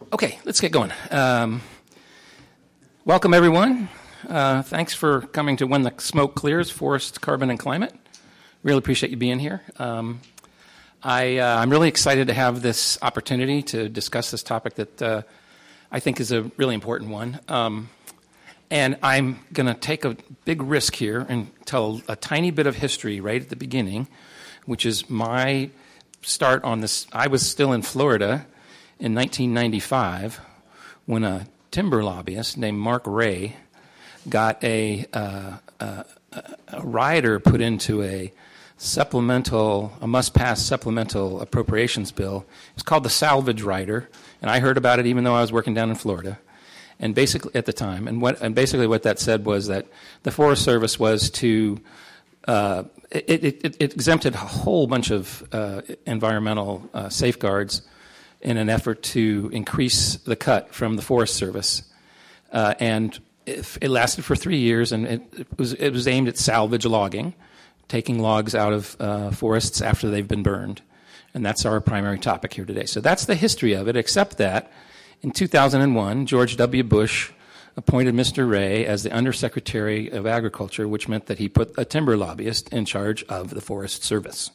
Okay, let's get going. Welcome, everyone. Thanks for coming to When the Smoke Clears, Forest, Carbon, and Climate. Really appreciate you being here. I'm really excited to have this opportunity to discuss this topic that I think is a really important one. And I'm going to take a big risk here and tell a tiny bit of history right at the beginning, which is my start on this. I was still in Florida in 1995 when a timber lobbyist named Mark Ray got a rider put into a must-pass supplemental appropriations bill. It's called the salvage rider, and I heard about it even though I was working down in Florida. And basically, at the time, and basically what that said was that the Forest Service was to it exempted a whole bunch of environmental safeguards in an effort to increase the cut from the Forest Service, and it lasted for 3 years, and it was aimed at salvage logging, taking logs out of forests after they've been burned, and that's our primary topic here today. So that's the history of it, except that in 2001, George W. Bush appointed Mr. Ray as the Undersecretary of Agriculture, which meant that he put a timber lobbyist in charge of the Forest Service.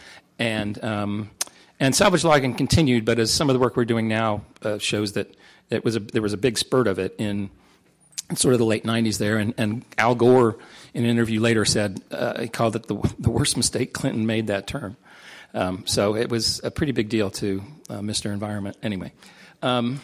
And salvage logging continued, but as some of the work we're doing now shows that there was a big spurt of it in sort of the late 90s there. And Al Gore, in an interview later, said he called it the worst mistake Clinton made that term. So it was a pretty big deal to Mr. Environment anyway. And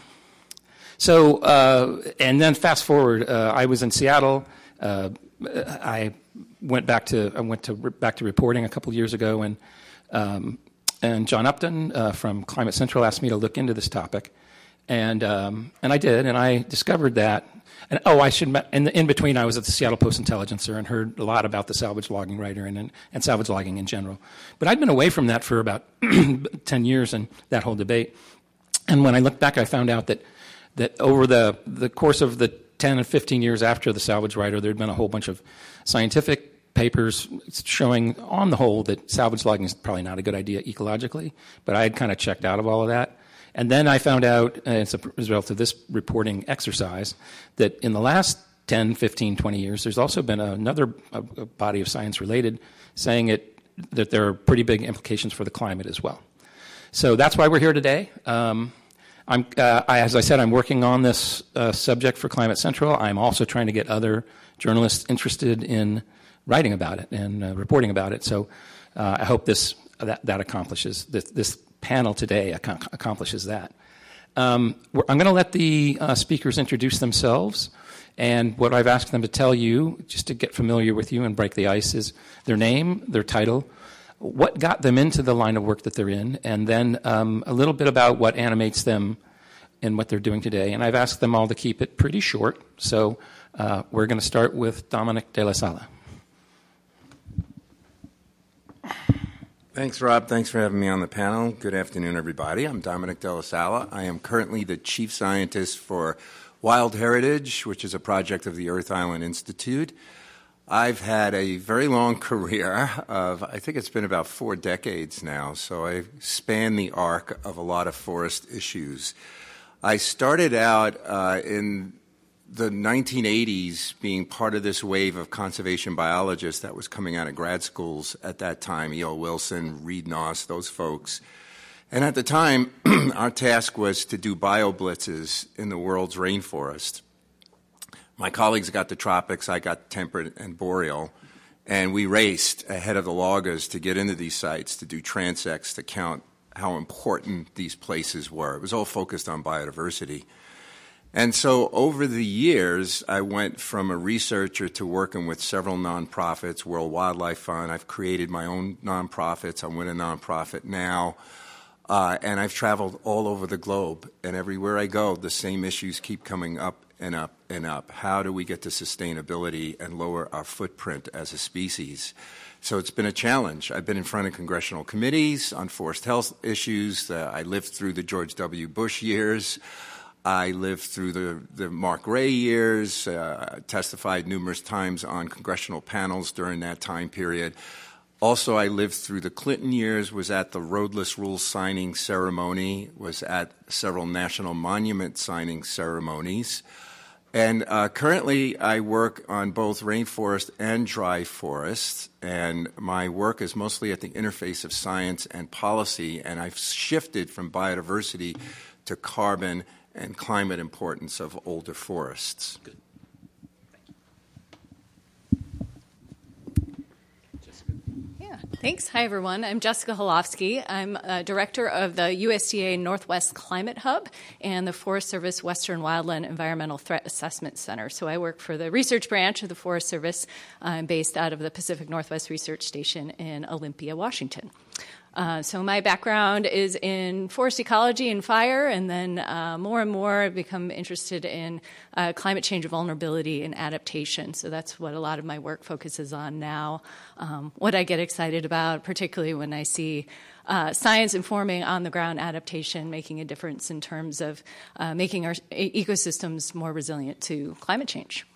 then fast forward, I was in Seattle. I went back to reporting a couple of years ago, and John Upton from Climate Central asked me to look into this topic, and I did, and I discovered that. And I should. In between, I was at the Seattle Post-Intelligencer and heard a lot about the salvage logging rider and salvage logging in general. But I'd been away from that for about 10 years and that whole debate. And when I looked back, I found out that over the course of the 10 and 15 years after the salvage rider, there had been a whole bunch of scientific papers showing, on the whole, that salvage logging is probably not a good idea ecologically, but I had kind of checked out of all of that. And then I found out, as a result of this reporting exercise, that in the last 10, 15, 20 years, there's also been another body of science related saying that there are pretty big implications for the climate as well. So that's why we're here today. As I said, I'm working on this subject for Climate Central. I'm also trying to get other journalists interested in writing about it and reporting about it. So I hope that accomplishes this panel today accomplishes that. I'm going to let the speakers introduce themselves, and what I've asked them to tell you, just to get familiar with you and break the ice, is their name, their title, what got them into the line of work that they're in, and then a little bit about what animates them in what they're doing today. And I've asked them all to keep it pretty short, so we're going to start with Dominic De La Sala. Thanks, Rob. Thanks for having me on the panel. Good afternoon, everybody. I'm Dominic De La Sala. I am currently the chief scientist for Wild Heritage, which is a project of the Earth Island Institute. I've had a very long career of, I think it's been about 4 decades now, so I span the arc of a lot of forest issues. I started out in the 1980s being part of this wave of conservation biologists that was coming out of grad schools at that time, E.O. Wilson, Reed Noss, those folks. And at the time, our task was to do bioblitzes in the world's rainforest. My colleagues got the tropics, I got temperate and boreal, and we raced ahead of the loggers to get into these sites, to do transects, to count how important these places were. It was all focused on biodiversity. And so over the years, I went from a researcher to working with several nonprofits, World Wildlife Fund. I've created my own nonprofits. I'm with a nonprofit now. And I've traveled all over the globe. And everywhere I go, the same issues keep coming up and up and up. How do we get to sustainability and lower our footprint as a species? So it's been a challenge. I've been in front of congressional committees on forest health issues. I lived through the George W. Bush years. I lived through the Mark Ray years, testified numerous times on congressional panels during that time period. Also, I lived through the Clinton years, was at the Roadless Rules signing ceremony, was at several national monument signing ceremonies. And currently, I work on both rainforest and dry forests, and my work is mostly at the interface of science and policy, and I've shifted from biodiversity to carbon and climate importance of older forests. Good. Thanks. Hi, everyone. I'm Jessica Holofsky. I'm director of the USDA Northwest Climate Hub and the Forest Service Western Wildland Environmental Threat Assessment Center. So I work for the research branch of the Forest Service. I'm based out of the Pacific Northwest Research Station in Olympia, Washington. So my background is in forest ecology and fire, and then more and more I've become interested in climate change vulnerability and adaptation. So that's what a lot of my work focuses on now. What I get excited about, particularly when I see science informing on-the-ground adaptation, making a difference in terms of making our ecosystems more resilient to climate change.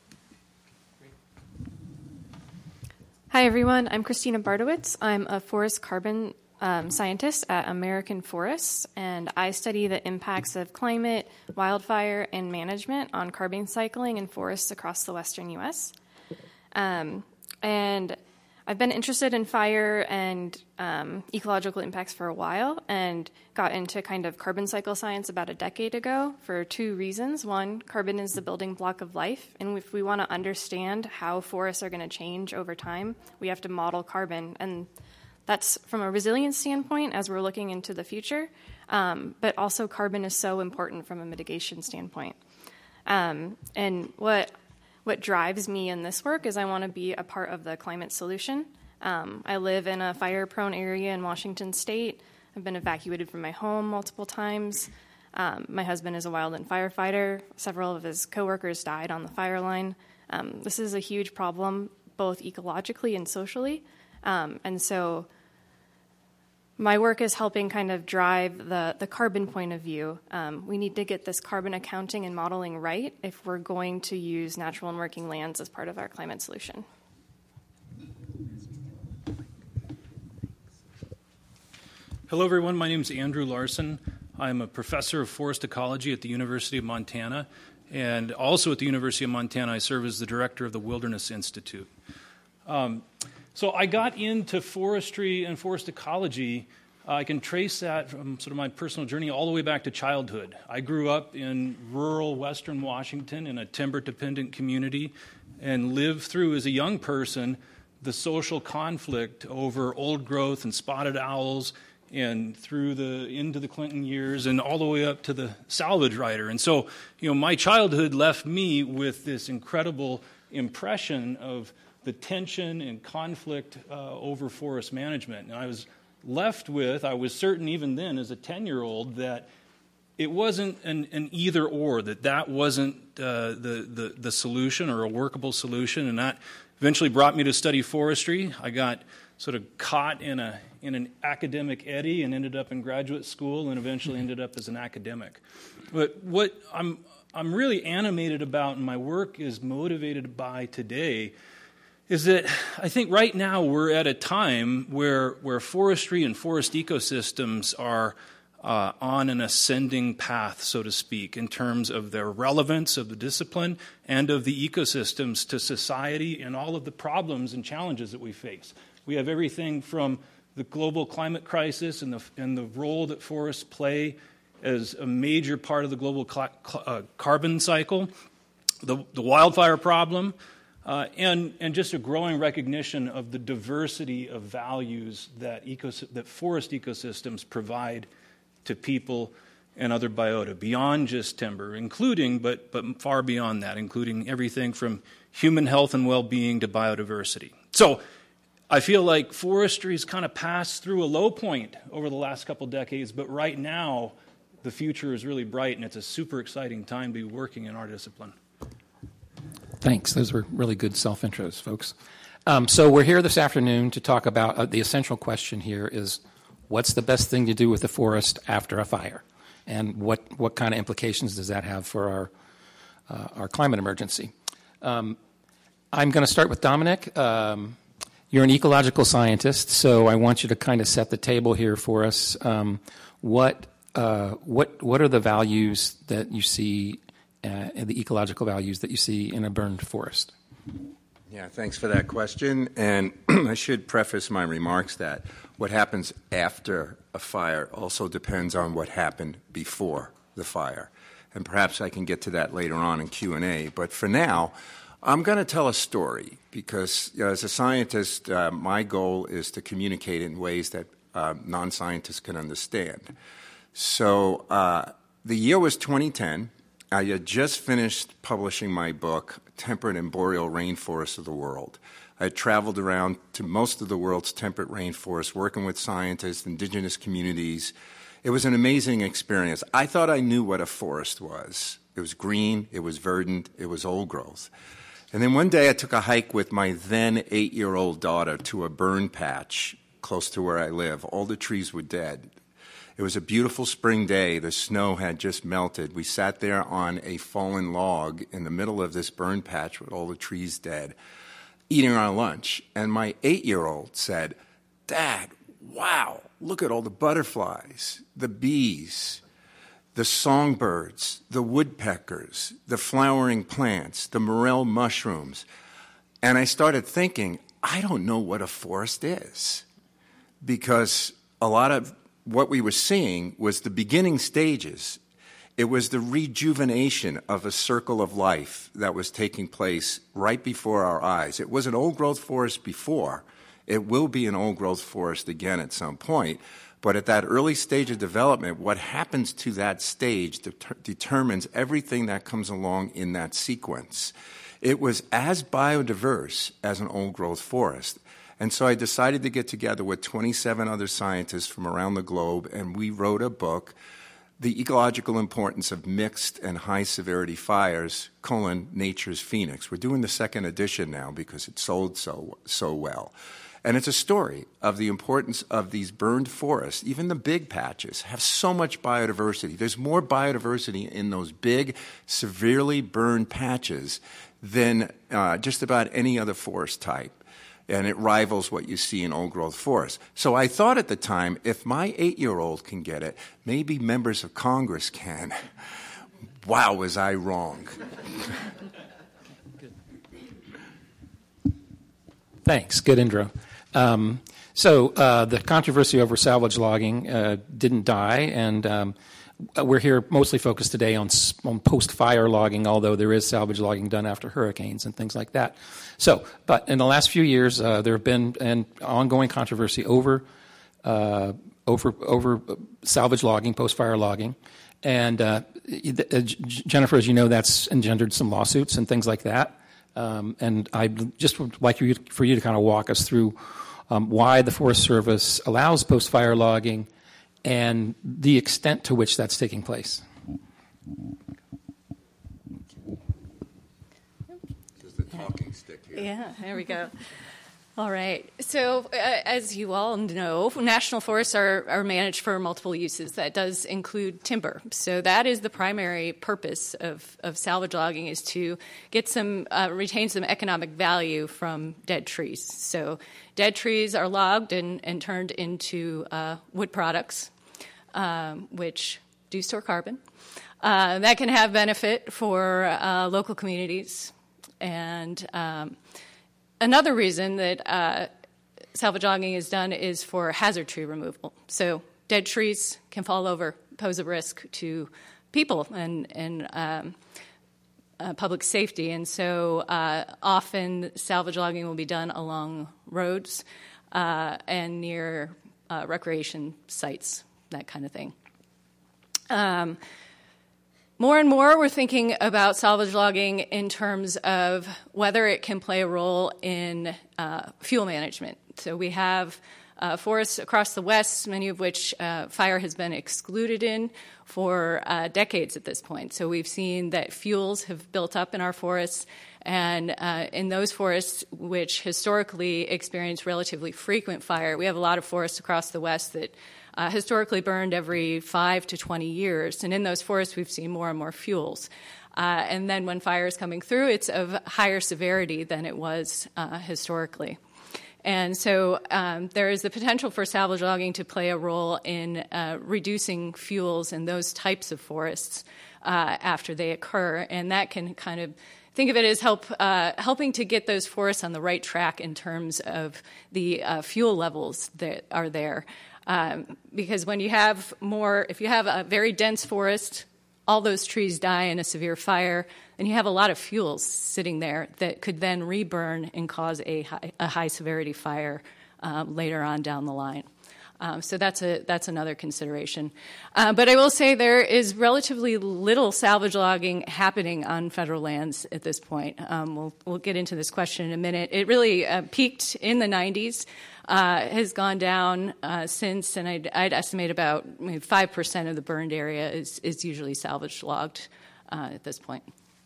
Hi, everyone. I'm Christina Bartowitz. I'm a forest carbon scientist at American Forests, and I study the impacts of climate, wildfire, and management on carbon cycling in forests across the western U.S. And I've been interested in fire and ecological impacts for a while and got into kind of carbon cycle science about a decade ago for two reasons. One, carbon is the building block of life, and if we want to understand how forests are going to change over time, we have to model carbon. And that's from a resilience standpoint as we're looking into the future, but also carbon is so important from a mitigation standpoint. And what drives me in this work is I want to be a part of the climate solution. I live in a fire-prone area in Washington State. I've been evacuated from my home multiple times. My husband is a wildland firefighter. Several of his coworkers died on the fire line. This is a huge problem, both ecologically and socially. And so my work is helping kind of drive the carbon point of view. We need to get this carbon accounting and modeling right if we're going to use natural and working lands as part of our climate solution. Hello, everyone. My name is Andrew Larson. I'm a professor of forest ecology at the University of Montana, and also at the University of Montana, I serve as the director of the Wilderness Institute. So I got into forestry and forest ecology. I can trace that from sort of my personal journey all the way back to childhood. I grew up in rural western Washington in a timber-dependent community and lived through, as a young person, the social conflict over old growth and spotted owls and into the Clinton years and all the way up to the salvage rider. And so, my childhood left me with this incredible impression of the tension and conflict over forest management. And I was certain even then as a 10-year-old that it wasn't an either or, that wasn't the solution or a workable solution. And that eventually brought me to study forestry. I got sort of caught in an academic eddy and ended up in graduate school and eventually ended up as an academic. But what I'm really animated about and my work is motivated by today is that I think right now we're at a time where forestry and forest ecosystems are on an ascending path, so to speak, in terms of their relevance of the discipline and of the ecosystems to society and all of the problems and challenges that we face. We have everything from the global climate crisis and the role that forests play as a major part of the global carbon cycle, the wildfire problem, and just a growing recognition of the diversity of values that forest ecosystems provide to people and other biota, beyond just timber, including, but far beyond that, including everything from human health and well-being to biodiversity. So I feel like forestry's kind of passed through a low point over the last couple decades, but right now the future is really bright, and it's a super exciting time to be working in our discipline. Thanks. Those were really good self-intros, folks. So we're here this afternoon to talk about the essential question here is, what's the best thing to do with the forest after a fire? And what kind of implications does that have for our climate emergency? I'm going to start with Dominic. You're an ecological scientist, so I want you to kind of set the table here for us. What are the values that you see, the ecological values that you see in a burned forest? Yeah, thanks for that question. And I should preface my remarks that what happens after a fire also depends on what happened before the fire. And perhaps I can get to that later on in Q&A. But for now, I'm going to tell a story because as a scientist, my goal is to communicate in ways that non-scientists can understand. So the year was 2010. I had just finished publishing my book, Temperate and Boreal Rainforests of the World. I had traveled around to most of the world's temperate rainforests, working with scientists, indigenous communities. It was an amazing experience. I thought I knew what a forest was. It was green, it was verdant, it was old growth. And then one day I took a hike with my then 8-year-old daughter to a burn patch close to where I live. All the trees were dead. It was a beautiful spring day. The snow had just melted. We sat there on a fallen log in the middle of this burn patch with all the trees dead, eating our lunch. And my 8-year-old said, "Dad, wow, look at all the butterflies, the bees, the songbirds, the woodpeckers, the flowering plants, the morel mushrooms." And I started thinking, I don't know what a forest is, because a lot of what we were seeing was the beginning stages. It was the rejuvenation of a circle of life that was taking place right before our eyes. It was an old-growth forest before. It will be an old-growth forest again at some point. But at that early stage of development, what happens to that stage determines everything that comes along in that sequence. It was as biodiverse as an old-growth forest. And so I decided to get together with 27 other scientists from around the globe, and we wrote a book, The Ecological Importance of Mixed and High-Severity Fires, Nature's Phoenix. We're doing the second edition now because it sold so well. And it's a story of the importance of these burned forests. Even the big patches have so much biodiversity. There's more biodiversity in those big, severely burned patches than just about any other forest type. And it rivals what you see in old-growth forests. So I thought at the time, if my 8-year-old can get it, maybe members of Congress can. Wow, was I wrong. Thanks. Good intro. So the controversy over salvage logging didn't die, and we're here mostly focused today on post-fire logging, although there is salvage logging done after hurricanes and things like that. So, but in the last few years, there have been an ongoing controversy over salvage logging, post-fire logging, and Jennifer, as you know, that's engendered some lawsuits and things like that. And I'd just would like for you to kind of walk us through why the Forest Service allows post-fire logging and the extent to which that's taking place. There's the talking stick here. Yeah, there we go. All right. So as you all know, national forests are managed for multiple uses. That does include timber. So that is the primary purpose of salvage logging, is to get retain some economic value from dead trees. So dead trees are logged and turned into wood products, which do store carbon. That can have benefit for local communities. And another reason that salvage logging is done is for hazard tree removal. So dead trees can fall over, pose a risk to people and public safety. And so often salvage logging will be done along roads and near recreation sites, that kind of thing. More and more, we're thinking about salvage logging in terms of whether it can play a role in fuel management. So we have forests across the West, many of which fire has been excluded in for decades at this point. So we've seen that fuels have built up in our forests, and in those forests which historically experience relatively frequent fire, we have a lot of forests across the West that historically burned every 5 to 20 years. And in those forests, we've seen more and more fuels. And then when fire is coming through, it's of higher severity than it was historically. And so there is the potential for salvage logging to play a role in reducing fuels in those types of forests after they occur. And that can kind of think of it as helping to get those forests on the right track in terms of the fuel levels that are there. Because when you have if you have a very dense forest, all those trees die in a severe fire, and you have a lot of fuels sitting there that could then reburn and cause a high severity fire later on down the line. So that's another consideration. But I will say there is relatively little salvage logging happening on federal lands at this point. We'll get into this question in a minute. It really peaked in the 90s, has gone down since, and I'd estimate about maybe 5% of the burned area is usually salvage logged at this point.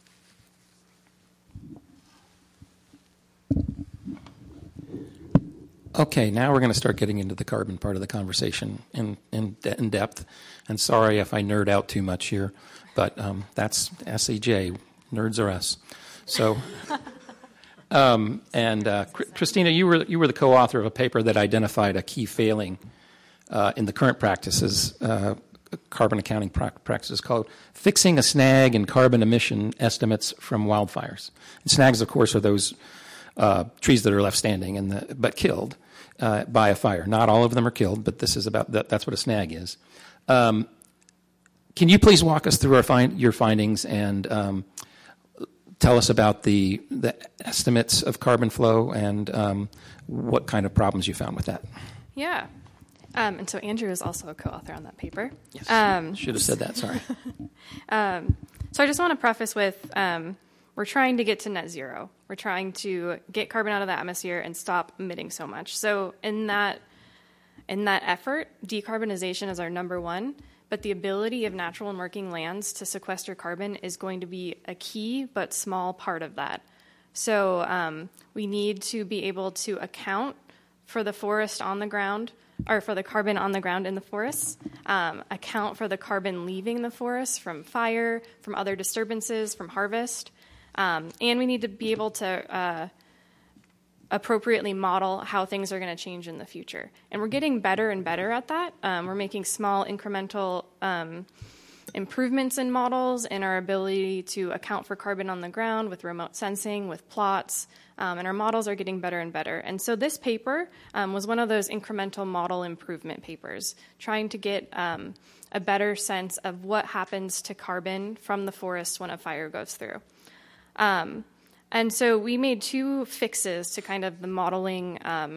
Okay, now we're going to start getting into the carbon part of the conversation in depth. And sorry if I nerd out too much here, but that's SEJ. Nerds are us. So, Christina, you were the co-author of a paper that identified a key failing in the current practices, carbon accounting practices, called fixing a snag in carbon emission estimates from wildfires. And snags, of course, are those trees that are left standing but killed by a fire. Not all of them are killed, but this is about that's what a snag is. Can you please walk us through your findings and tell us about the estimates of carbon flow and what kind of problems you found with that? Yeah. And so Andrew is also a co-author on that paper. Yes, should have said that, sorry. So I just want to preface with we're trying to get to net zero. We're trying to get carbon out of the atmosphere and stop emitting so much. So in that effort, decarbonization is our number one, but the ability of natural and working lands to sequester carbon is going to be a key but small part of that. So we need to be able to account for the forest on the ground, or for the carbon on the ground in the forests, account for the carbon leaving the forest from fire, from other disturbances, from harvest. And we need to be able to appropriately model how things are going to change in the future. And we're getting better and better at that. We're making small incremental improvements in models and our ability to account for carbon on the ground with remote sensing, with plots, and our models are getting better and better. And so this paper was one of those incremental model improvement papers, trying to get a better sense of what happens to carbon from the forest when a fire goes through. And so we made two fixes to kind of the modeling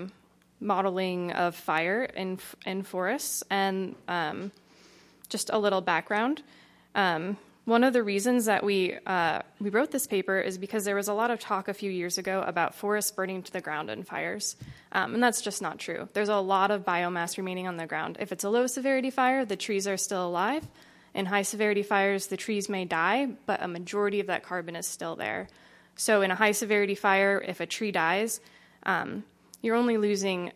of fire in forests, and just a little background. One of the reasons that we wrote this paper is because there was a lot of talk a few years ago about forests burning to the ground in fires, and that's just not true. There's a lot of biomass remaining on the ground. If it's a low-severity fire, the trees are still alive. In high-severity fires, the trees may die, but a majority of that carbon is still there. So in a high-severity fire, if a tree dies, you're only losing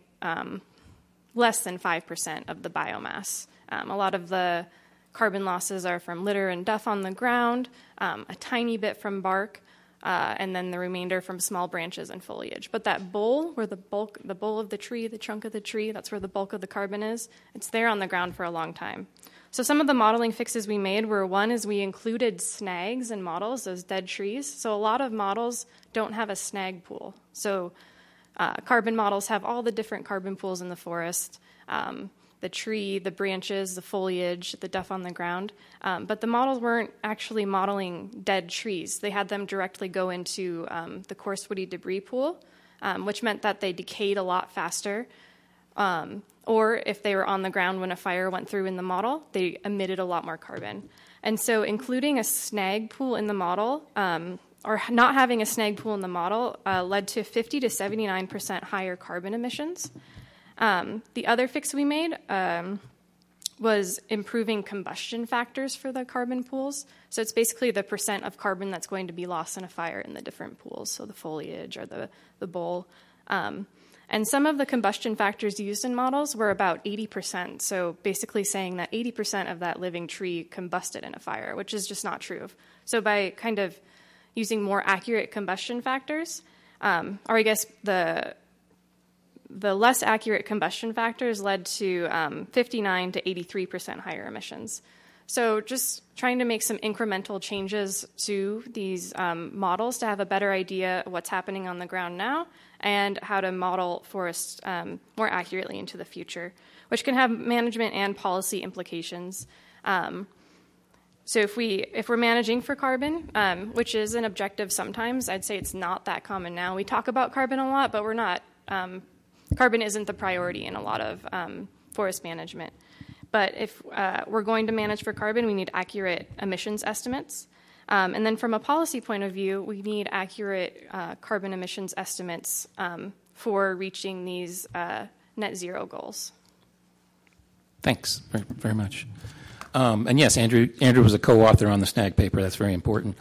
less than 5% of the biomass. A lot of the carbon losses are from litter and duff on the ground, a tiny bit from bark, and then the remainder from small branches and foliage. But that bowl, where the bowl of the tree, the trunk of the tree, that's where the bulk of the carbon is, it's there on the ground for a long time. So some of the modeling fixes we made were, one is we included snags in models, those dead trees. So a lot of models don't have a snag pool. So carbon models have all the different carbon pools in the forest, the tree, the branches, the foliage, the duff on the ground. But the models weren't actually modeling dead trees. They had them directly go into the coarse woody debris pool, which meant that they decayed a lot faster. Or if they were on the ground when a fire went through in the model, they emitted a lot more carbon. And so including a snag pool in the model, or not having a snag pool in the model, led to 50 to 79% higher carbon emissions. The other fix we made was improving combustion factors for the carbon pools. So it's basically the percent of carbon that's going to be lost in a fire in the different pools, so the foliage or the bowl. And some of the combustion factors used in models were about 80%, so basically saying that 80% of that living tree combusted in a fire, which is just not true. So by kind of using more accurate combustion factors, or I guess the the less accurate combustion factors led to 59 to 83% higher emissions. So just trying to make some incremental changes to these models to have a better idea of what's happening on the ground now and how to model forests more accurately into the future, which can have management and policy implications. So if we're managing for carbon, which is an objective sometimes, I'd say it's not that common now. We talk about carbon a lot, but we're not. Carbon isn't the priority in a lot of forest management. But if we're going to manage for carbon, we need accurate emissions estimates. And then from a policy point of view, we need accurate carbon emissions estimates for reaching these net zero goals. Thanks very, very much. And yes, Andrew was a co-author on the SNAG paper. That's very important.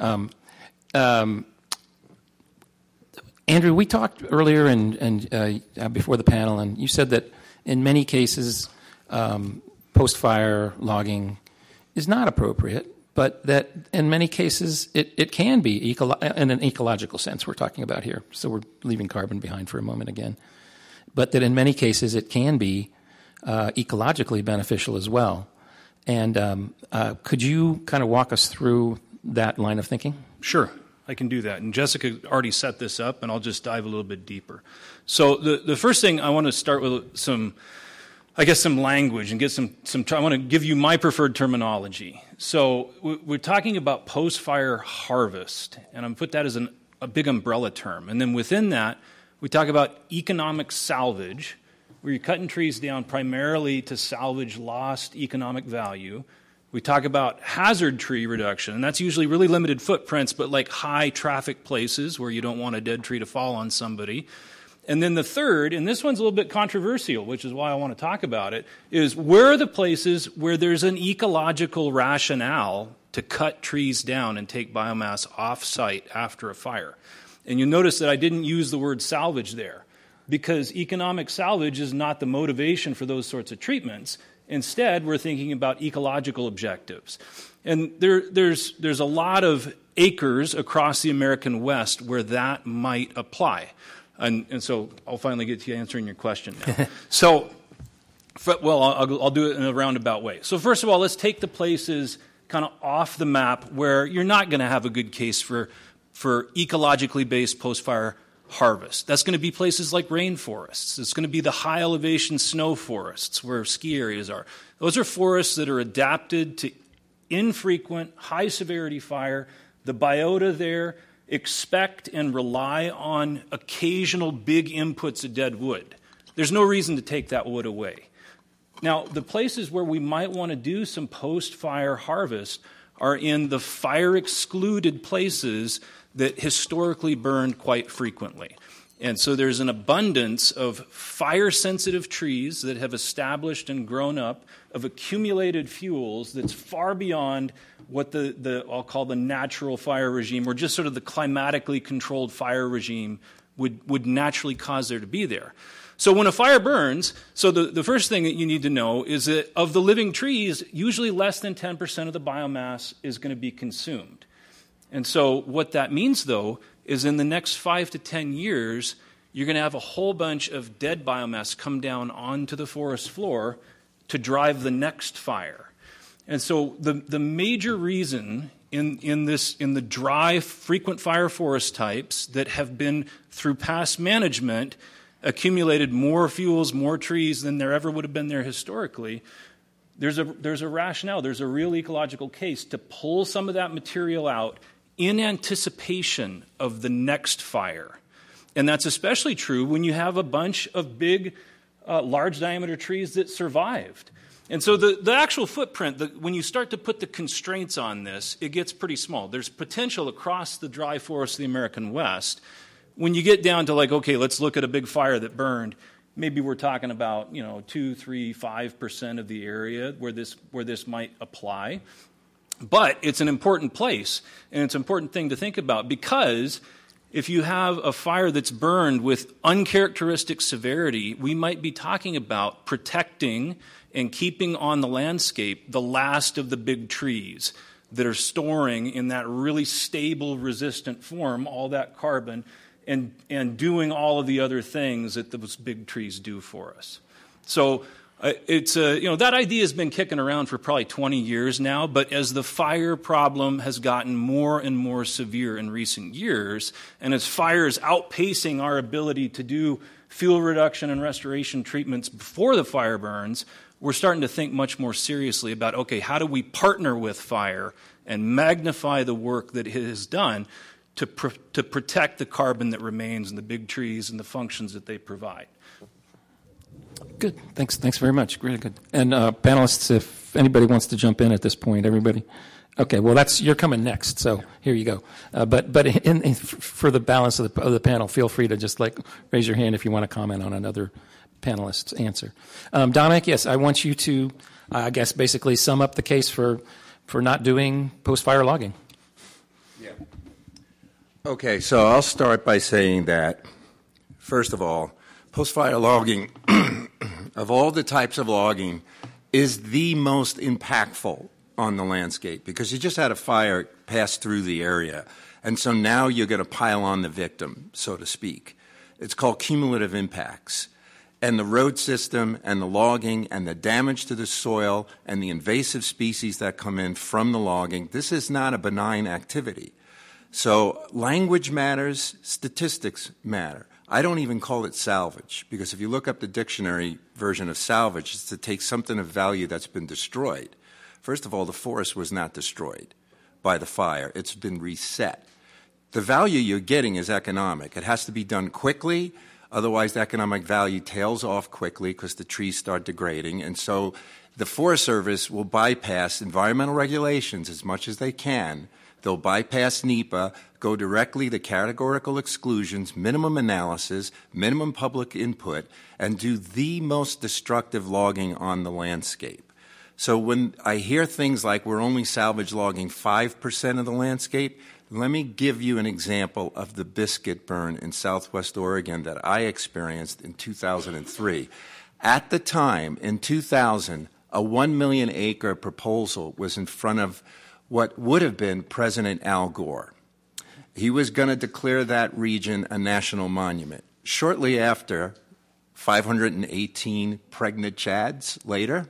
Andrew, we talked earlier and before the panel, and you said that in many cases, post-fire logging is not appropriate, but that in many cases it can be in an ecological sense we're talking about here. So we're leaving carbon behind for a moment again. But that in many cases it can be ecologically beneficial as well. And could you kind of walk us through that line of thinking? Sure, I can do that. And Jessica already set this up, and I'll just dive a little bit deeper. So the first thing, I want to start with some language and get I want to give you my preferred terminology. So we're talking about post-fire harvest, and I'm going to put that as a big umbrella term. And then within that, we talk about economic salvage, where you're cutting trees down primarily to salvage lost economic value. We talk about hazard tree reduction, and that's usually really limited footprints, but like high traffic places where you don't want a dead tree to fall on somebody. And then the third, and this one's a little bit controversial, which is why I want to talk about it, is where are the places where there's an ecological rationale to cut trees down and take biomass off-site after a fire? And you notice that I didn't use the word salvage there, because economic salvage is not the motivation for those sorts of treatments. Instead, we're thinking about ecological objectives. And there's a lot of acres across the American West where that might apply. And so I'll finally get to answering your question now. I'll do it in a roundabout way. So first of all, let's take the places kind of off the map where you're not going to have a good case for ecologically based post-fire harvest. That's going to be places like rainforests. It's going to be the high elevation snow forests where ski areas are. Those are forests that are adapted to infrequent, high severity fire. The biota there expect and rely on occasional big inputs of dead wood. There's no reason to take that wood away. Now, the places where we might want to do some post-fire harvest are in the fire-excluded places that historically burned quite frequently. And so there's an abundance of fire-sensitive trees that have established and grown up of accumulated fuels that's far beyond what the I'll call the natural fire regime, or just sort of the climatically controlled fire regime would naturally cause there to be there. So when a fire burns, so the first thing that you need to know is that of the living trees, usually less than 10% of the biomass is going to be consumed. And so what that means, though, is in the next 5 to 10 years, you're going to have a whole bunch of dead biomass come down onto the forest floor to drive the next fire. And so the major reason in the dry, frequent fire forest types that have been, through past management, accumulated more fuels, more trees than there ever would have been there historically, there's a rationale, there's a real ecological case to pull some of that material out in anticipation of the next fire. And that's especially true when you have a bunch of big, large diameter trees that survived. And so the actual footprint, when you start to put the constraints on this, it gets pretty small. There's potential across the dry forests of the American West. When you get down to okay, let's look at a big fire that burned, maybe we're talking about 2, 3, 5% of the area where this might apply. But it's an important place, and it's an important thing to think about, because if you have a fire that's burned with uncharacteristic severity, we might be talking about protecting and keeping on the landscape the last of the big trees that are storing in that really stable, resistant form all that carbon and doing all of the other things that those big trees do for us. So it's that idea has been kicking around for probably 20 years now, but as the fire problem has gotten more and more severe in recent years, and as fire is outpacing our ability to do fuel reduction and restoration treatments before the fire burns, we're starting to think much more seriously about, okay, how do we partner with fire and magnify the work that it has done to protect the carbon that remains in the big trees and the functions that they provide. Good. Thanks very much. Really good. And panelists, if anybody wants to jump in at this point, everybody. Okay. Well, you're coming next, so here you go. But for the balance of the panel, feel free to just raise your hand if you want to comment on another panelist's answer. Dominic, yes, I want you to, I guess, basically sum up the case for not doing post-fire logging. Yeah. Okay. So I'll start by saying that, first of all, post-fire logging, of all the types of logging, is the most impactful on the landscape because you just had a fire pass through the area. And so now you're going to pile on the victim, so to speak. It's called cumulative impacts. And the road system and the logging and the damage to the soil and the invasive species that come in from the logging, this is not a benign activity. So language matters, statistics matter. I don't even call it salvage because if you look up the dictionary version of salvage, it's to take something of value that's been destroyed. First of all, the forest was not destroyed by the fire. It's been reset. The value you're getting is economic. It has to be done quickly, otherwise the economic value tails off quickly because the trees start degrading. And so the Forest Service will bypass environmental regulations as much as they can. They'll bypass NEPA, go directly to categorical exclusions, minimum analysis, minimum public input, and do the most destructive logging on the landscape. So when I hear things like we're only salvage logging 5% of the landscape, let me give you an example of the biscuit burn in southwest Oregon that I experienced in 2003. At the time, in 2000, a 1 million acre proposal was in front of what would have been President Al Gore. He was going to declare that region a national monument. Shortly after, 518 pregnant chads later,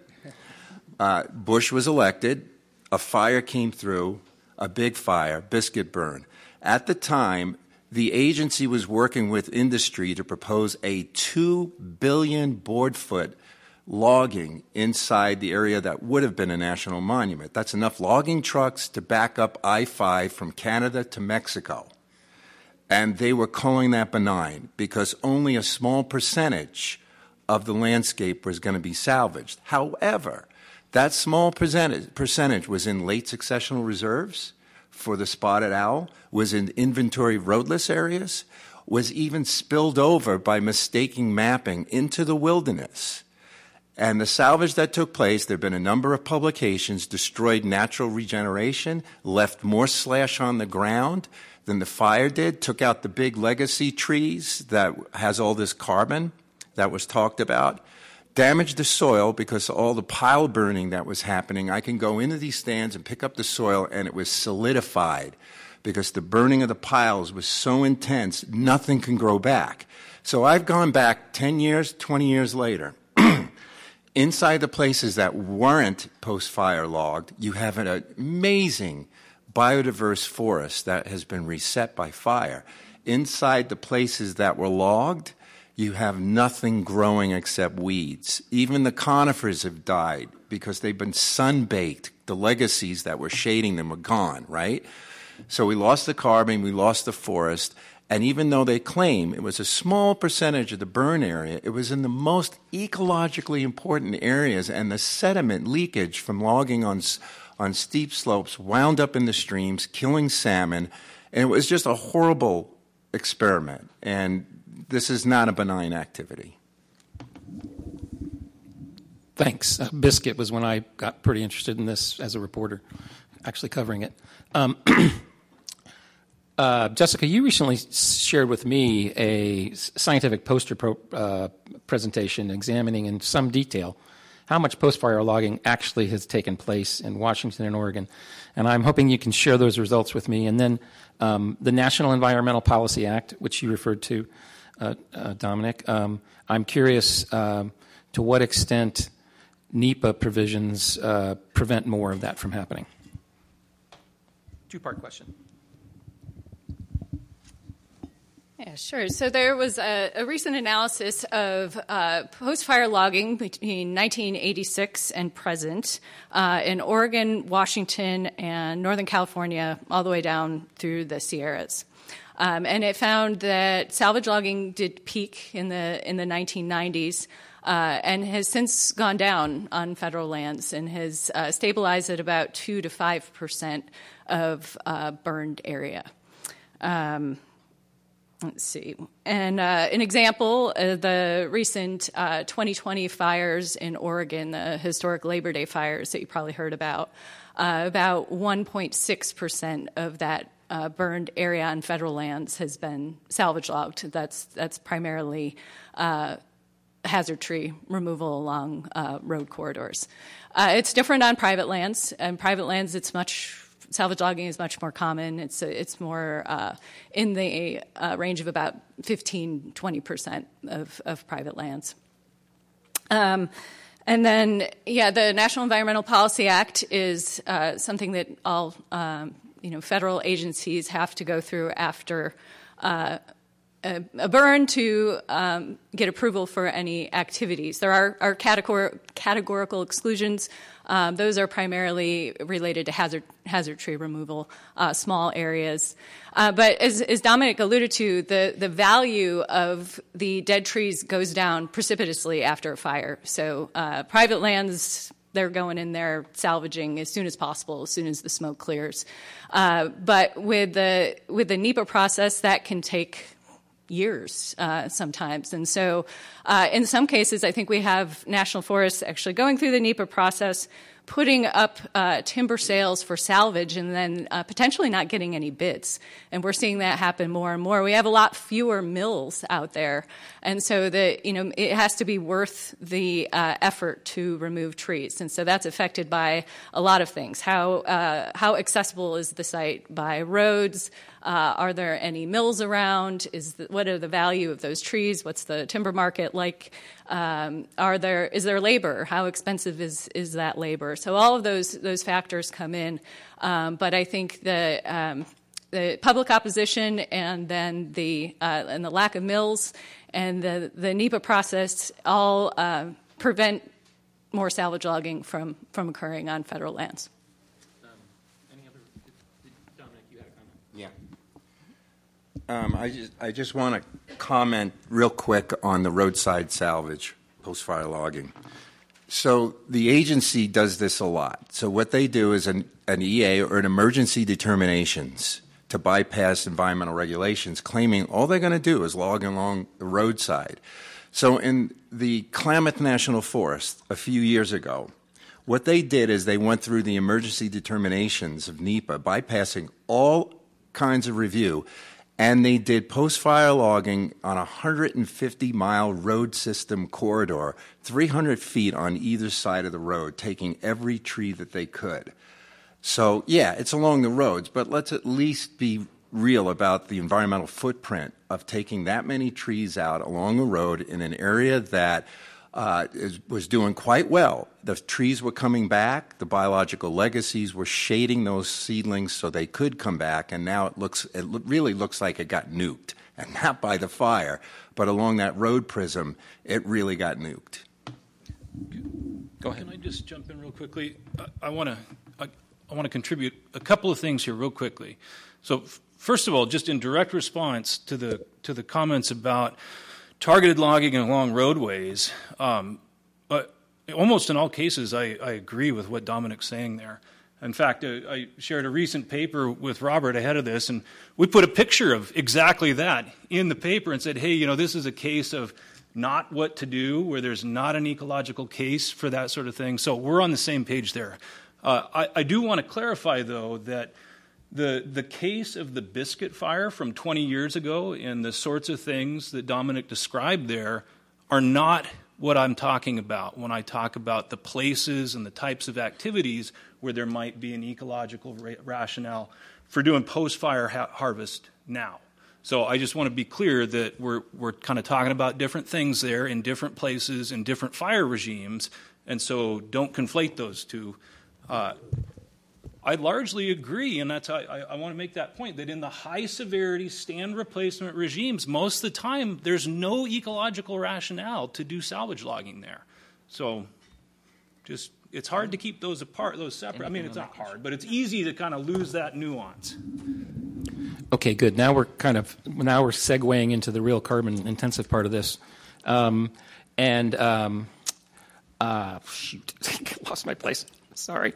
Bush was elected. A fire came through, a big fire, biscuit burn. At the time, the agency was working with industry to propose a 2 billion board foot logging inside the area that would have been a national monument. That's enough logging trucks to back up I-5 from Canada to Mexico. And they were calling that benign because only a small percentage of the landscape was going to be salvaged. However, that small percentage was in late successional reserves for the spotted owl, was in inventory roadless areas, was even spilled over by mistaking mapping into the wilderness. And the salvage that took place, there have been a number of publications, destroyed natural regeneration, left more slash on the ground than the fire did, took out the big legacy trees that has all this carbon that was talked about, damaged the soil because all the pile burning that was happening. I can go into these stands and pick up the soil, and it was solidified because the burning of the piles was so intense, nothing can grow back. So I've gone back 10 years, 20 years later. Inside the places that weren't post-fire logged, you have an amazing biodiverse forest that has been reset by fire. Inside the places that were logged, you have nothing growing except weeds. Even the conifers have died because they've been sun-baked. The legacies that were shading them are gone, right? So we lost the carbon, we lost the forest, and even though they claim it was a small percentage of the burn area, it was in the most ecologically important areas, and the sediment leakage from logging on steep slopes wound up in the streams, killing salmon, and it was just a horrible experiment. And this is not a benign activity. Thanks. Biscuit was when I got pretty interested in this as a reporter, actually covering it. Jessica, you recently shared with me a scientific poster presentation examining in some detail how much post-fire logging actually has taken place in Washington and Oregon. And I'm hoping you can share those results with me. And then the National Environmental Policy Act, which you referred to, Dominic, I'm curious to what extent NEPA provisions prevent more of that from happening. Two-part question. Yeah, sure. So there was a recent analysis of post-fire logging between 1986 and present in Oregon, Washington, and Northern California, all the way down through the Sierras. And it found that salvage logging did peak in the 1990s and has since gone down on federal lands and has stabilized at about 2 to 5% of burned area. Let's see. And an example, the recent 2020 fires in Oregon, the historic Labor Day fires that you probably heard about 1.6% of that burned area on federal lands has been salvage logged. That's primarily hazard tree removal along road corridors. It's different on private lands. On private lands, salvage logging is much more common. It's more in the range of about 15-20% of private lands. And then, the National Environmental Policy Act is something that all federal agencies have to go through after a burn to get approval for any activities. There are categorical exclusions. Those are primarily related to hazard tree removal, small areas. But as Dominic alluded to, the value of the dead trees goes down precipitously after a fire. So private lands, they're going in there salvaging as soon as possible, as soon as the smoke clears. But with the NEPA process, that can take years sometimes. And so in some cases, I think we have national forests actually going through the NEPA process, putting up timber sales for salvage and then potentially not getting any bids. And we're seeing that happen more and more. We have a lot fewer mills out there. And so it has to be worth the effort to remove trees. And so that's affected by a lot of things. How accessible is the site by roads? Are there any mills around? What are the value of those trees? What's the timber market like? Is there labor? How expensive is that labor? So all of those factors come in. But I think the public opposition and then the lack of mills and the NEPA process all prevent more salvage logging from occurring on federal lands. Dominic, you had a comment? Yeah. I just want to comment real quick on the roadside salvage, post-fire logging. So the agency does this a lot. So what they do is an EA or an emergency determinations to bypass environmental regulations, claiming all they're going to do is log along the roadside. So in the Klamath National Forest a few years ago, what they did is they went through the emergency determinations of NEPA, bypassing all kinds of review, and they did post-fire logging on a 150-mile road system corridor, 300 feet on either side of the road, taking every tree that they could. So, it's along the roads, but let's at least be real about the environmental footprint of taking that many trees out along a road in an area that was doing quite well. The trees were coming back. The biological legacies were shading those seedlings so they could come back. And now it really looks like it got nuked, and not by the fire, but along that road prism, it really got nuked. Go ahead. Can I just jump in real quickly? I want to contribute a couple of things here real quickly. So first of all, just in direct response to the comments about targeted logging along roadways, almost in all cases, I agree with what Dominic's saying there. In fact, I shared a recent paper with Robert ahead of this, and we put a picture of exactly that in the paper and said, hey, this is a case of not what to do, where there's not an ecological case for that sort of thing. So we're on the same page there. I do want to clarify, though, that the case of the Biscuit Fire from 20 years ago and the sorts of things that Dominic described there are not what I'm talking about when I talk about the places and the types of activities where there might be an ecological rationale for doing post-fire harvest now. So I just want to be clear that we're kind of talking about different things there in different places in different fire regimes, and so don't conflate those two. I largely agree, and that's I want to make that point, that in the high-severity stand replacement regimes, most of the time there's no ecological rationale to do salvage logging there. So just it's hard to keep those apart, those separate. I mean, it's not hard, but it's easy to kind of lose that nuance. Okay, good. Now we're segueing into the real carbon-intensive part of this. Shoot, lost my place. Sorry.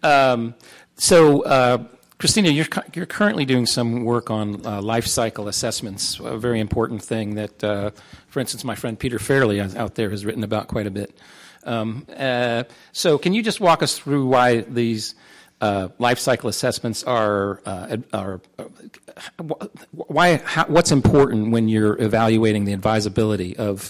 So, Christina, you're currently doing some work on life cycle assessments, a very important thing that, for instance, my friend Peter Fairley out there has written about quite a bit. So can you just walk us through why these life cycle assessments what's important when you're evaluating the advisability of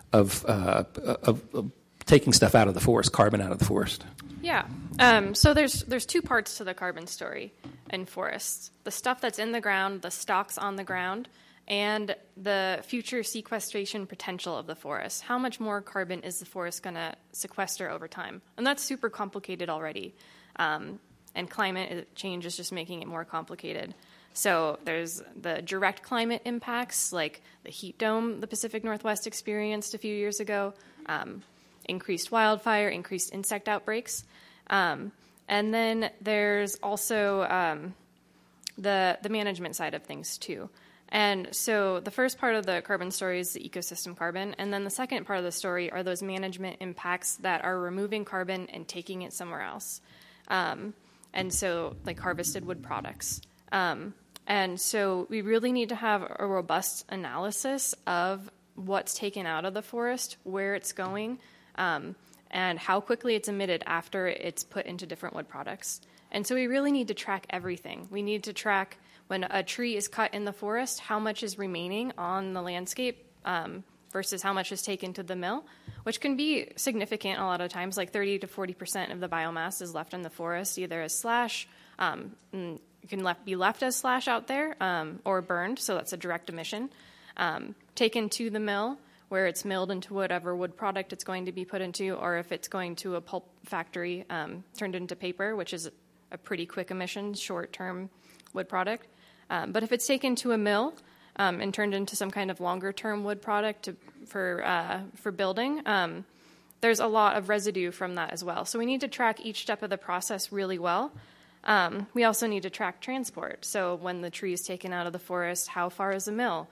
taking stuff out of the forest, carbon out of the forest? Yeah. So there's two parts to the carbon story in forests: the stuff that's in the ground, the stocks on the ground, and the future sequestration potential of the forest. How much more carbon is the forest going to sequester over time? And that's super complicated already. And climate change is just making it more complicated. So there's the direct climate impacts, like the heat dome the Pacific Northwest experienced a few years ago, increased wildfire, increased insect outbreaks. And then there's also the management side of things, too. And so the first part of the carbon story is the ecosystem carbon, and then the second part of the story are those management impacts that are removing carbon and taking it somewhere else. And so, like harvested wood products. And so we really need to have a robust analysis of what's taken out of the forest, where it's going, and how quickly it's emitted after it's put into different wood products. And so we really need to track everything. We need to track when a tree is cut in the forest, how much is remaining on the landscape versus how much is taken to the mill, which can be significant a lot of times, like 30 to 40% of the biomass is left in the forest, either as slash, it can be left as slash out there, or burned, so that's a direct emission, taken to the mill, where it's milled into whatever wood product it's going to be put into, or if it's going to a pulp factory, turned into paper, which is a pretty quick emission, short-term wood product. But if it's taken to a mill and turned into some kind of longer-term wood product for building, there's a lot of residue from that as well. So we need to track each step of the process really well. We also need to track transport. So when the tree is taken out of the forest, how far is the mill?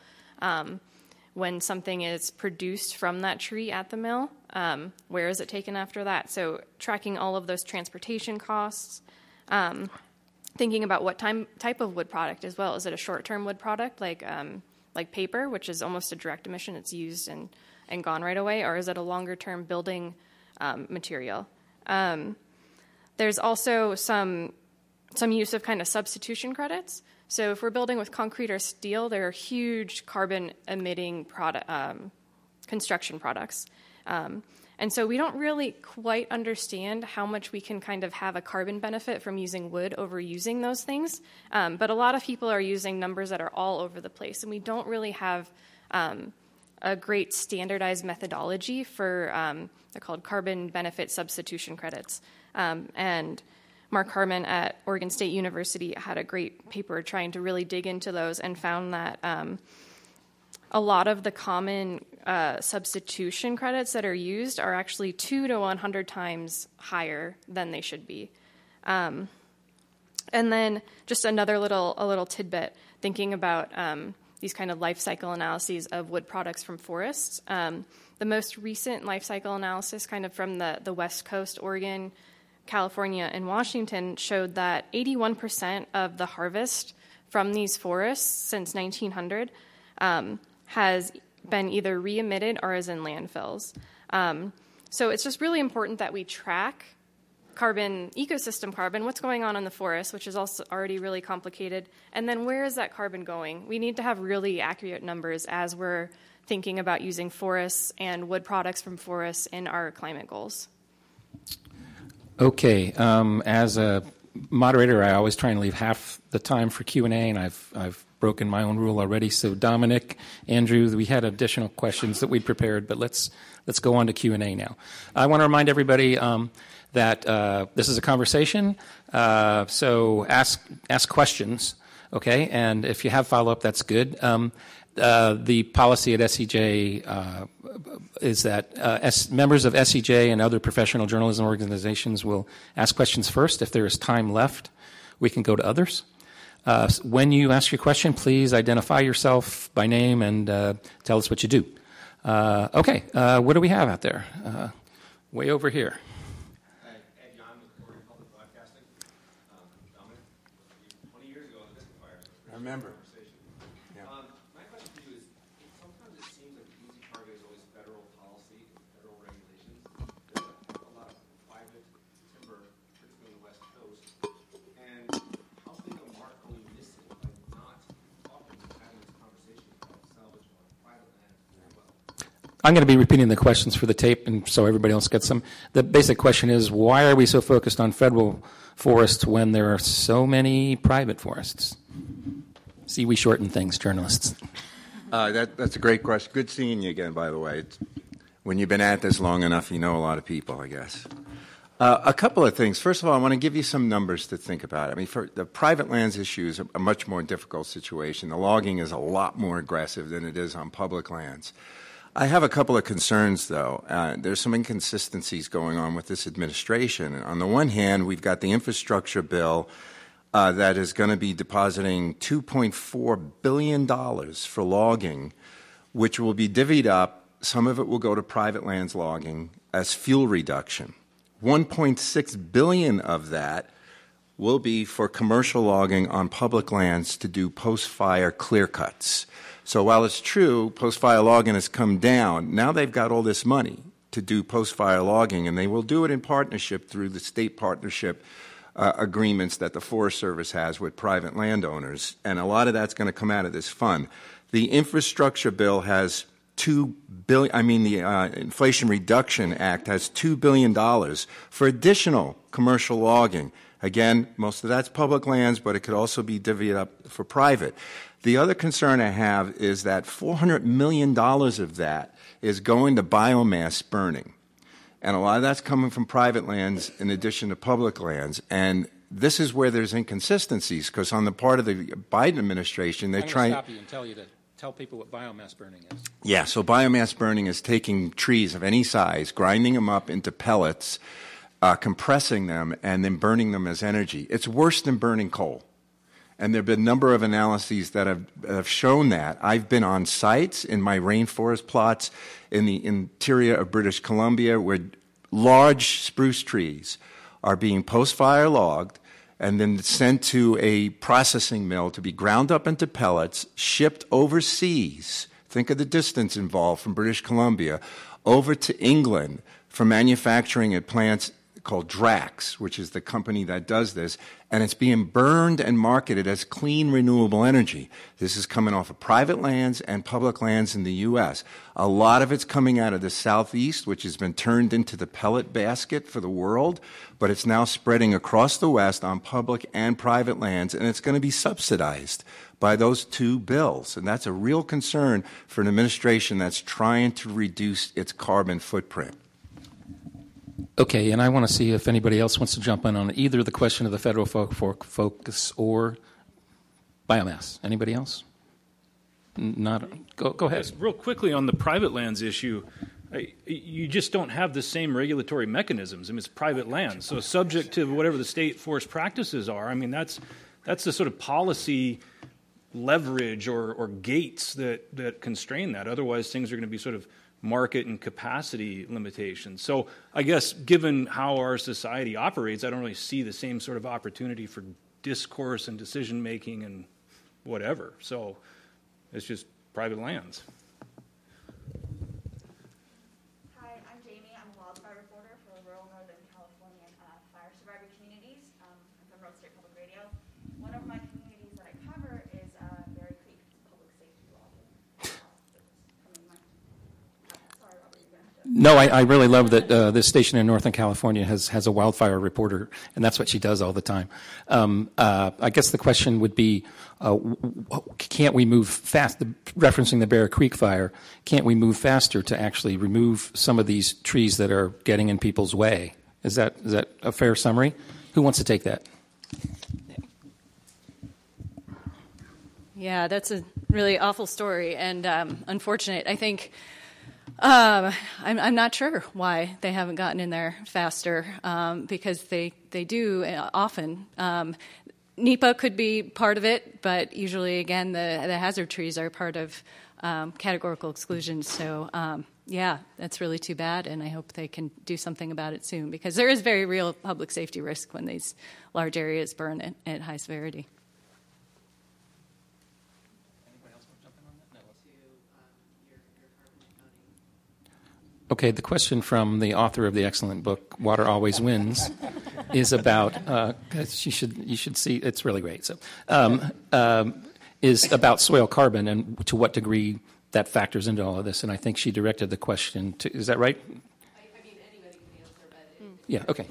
When something is produced from that tree at the mill, where is it taken after that? So tracking all of those transportation costs, thinking about what type of wood product as well. Is it a short-term wood product like paper, which is almost a direct emission, it's used and gone right away, or is it a longer-term building material? There's also some use of kind of substitution credits. So if we're building with concrete or steel, there are huge carbon-emitting construction products. And so we don't really quite understand how much we can kind of have a carbon benefit from using wood over using those things. But a lot of people are using numbers that are all over the place, and we don't really have a great standardized methodology for, they're called carbon benefit substitution credits. And Mark Harmon at Oregon State University had a great paper trying to really dig into those and found that a lot of the common substitution credits that are used are actually 2 to 100 times higher than they should be. And then just a little tidbit, thinking about these kind of life cycle analyses of wood products from forests. The most recent life cycle analysis kind of from the West Coast, Oregon, California, and Washington showed that 81% of the harvest from these forests since 1900 has been either re-emitted or is in landfills. So it's just really important that we track ecosystem carbon, what's going on in the forest, which is also already really complicated, and then where is that carbon going? We need to have really accurate numbers as we're thinking about using forests and wood products from forests in our climate goals. Okay. As a moderator, I always try and leave half the time for Q&A, and I've broken my own rule already. So Dominic, Andrew, we had additional questions that we prepared, but let's go on to Q&A now. I want to remind everybody that this is a conversation, so ask questions, okay? And if you have follow-up, that's good. The policy at SCJ is that members of SCJ and other professional journalism organizations will ask questions first. If there is time left, we can go to others. When you ask your question, please identify yourself by name and tell us what you do. Okay, what do we have out there? Way over here. Ed Yon with Oregon Public Broadcasting. Dominic, 20 years ago in the Biscuit Fire. I remember. Yeah. My question to you is, sometimes it seems like the easy target is always federal policy, federal regulations. There's a lot of private timber, particularly on the West Coast. And how big a mark are we missing by not talking, having this conversation about salvage on private land as well? I'm going to be repeating the questions for the tape, and so everybody else gets them. The basic question is, why are we so focused on federal forests when there are so many private forests? See, we shorten things, journalists. That's a great question. Good seeing you again, by the way. When you've been at this long enough, you know a lot of people, I guess. A couple of things. First of all, I want to give you some numbers to think about. I mean, for the private lands issue is a much more difficult situation. The logging is a lot more aggressive than it is on public lands. I have a couple of concerns, though. There's some inconsistencies going on with this administration. On the one hand, we've got the infrastructure bill that is going to be depositing $2.4 billion for logging, which will be divvied up. Some of it will go to private lands logging as fuel reduction. $1.6 billion of that will be for commercial logging on public lands to do post-fire clear cuts. So while it's true, post-fire logging has come down, now they've got all this money to do post-fire logging, and they will do it in partnership through the state partnership agreements that the Forest Service has with private landowners, and a lot of that's going to come out of this fund. The infrastructure bill has the Inflation Reduction Act has $2 billion for additional commercial logging. Again, most of that's public lands, but it could also be divvied up for private. The other concern I have is that $400 million of that is going to biomass burning. And a lot of that's coming from private lands in addition to public lands. And this is where there's inconsistencies, because on the part of the Biden administration, they're trying... I'm going to stop you and tell you to tell people what biomass burning is. Yeah, so biomass burning is taking trees of any size, grinding them up into pellets, compressing them, and then burning them as energy. It's worse than burning coal. And there have been a number of analyses that have shown that. I've been on sites in my rainforest plots in the interior of British Columbia where large spruce trees are being post-fire logged and then sent to a processing mill to be ground up into pellets, shipped overseas. Think of the distance involved from British Columbia over to England for manufacturing at plants called Drax, which is the company that does this, and it's being burned and marketed as clean, renewable energy. This is coming off of private lands and public lands in the U.S. A lot of it's coming out of the Southeast, which has been turned into the pellet basket for the world, but it's now spreading across the West on public and private lands, and it's going to be subsidized by those two bills. And that's a real concern for an administration that's trying to reduce its carbon footprint. Okay, and I want to see if anybody else wants to jump in on either the question of the federal focus or biomass. Anybody else? Not. Go ahead. Yes, real quickly on the private lands issue, you just don't have the same regulatory mechanisms. I mean, it's private land, so subject to whatever the state forest practices are. I mean, that's the sort of policy leverage or gates that constrain that. Otherwise, things are going to be sort of market and capacity limitations. So I guess given how our society operates, I don't really see the same sort of opportunity for discourse and decision-making and whatever. So it's just private lands. Hi, I'm Jamie. I'm a wildfire reporter for rural Northern California fire survivor communities. I'm from Rhode State Public Radio. One of my communities that I cover is Berry Creek. It's public safety law. No, I really love that this station in Northern California has a wildfire reporter, and that's what she does all the time. I guess the question would be, can't we move fast, referencing the Bear Creek fire, can't we move faster to actually remove some of these trees that are getting in people's way? Is that a fair summary? Who wants to take that? Yeah, that's a really awful story and unfortunate. I think I'm not sure why they haven't gotten in there faster because they do often. NEPA could be part of it, but usually, again, the hazard trees are part of categorical exclusion. So, yeah, that's really too bad, and I hope they can do something about it soon because there is very real public safety risk when these large areas burn at high severity. Okay, the question from the author of the excellent book "Water Always Wins" is about. You should see. It's really great. So, is about soil carbon and to what degree that factors into all of this. And I think she directed the question to. Is that right? I mean, anybody can answer, but yeah. Okay.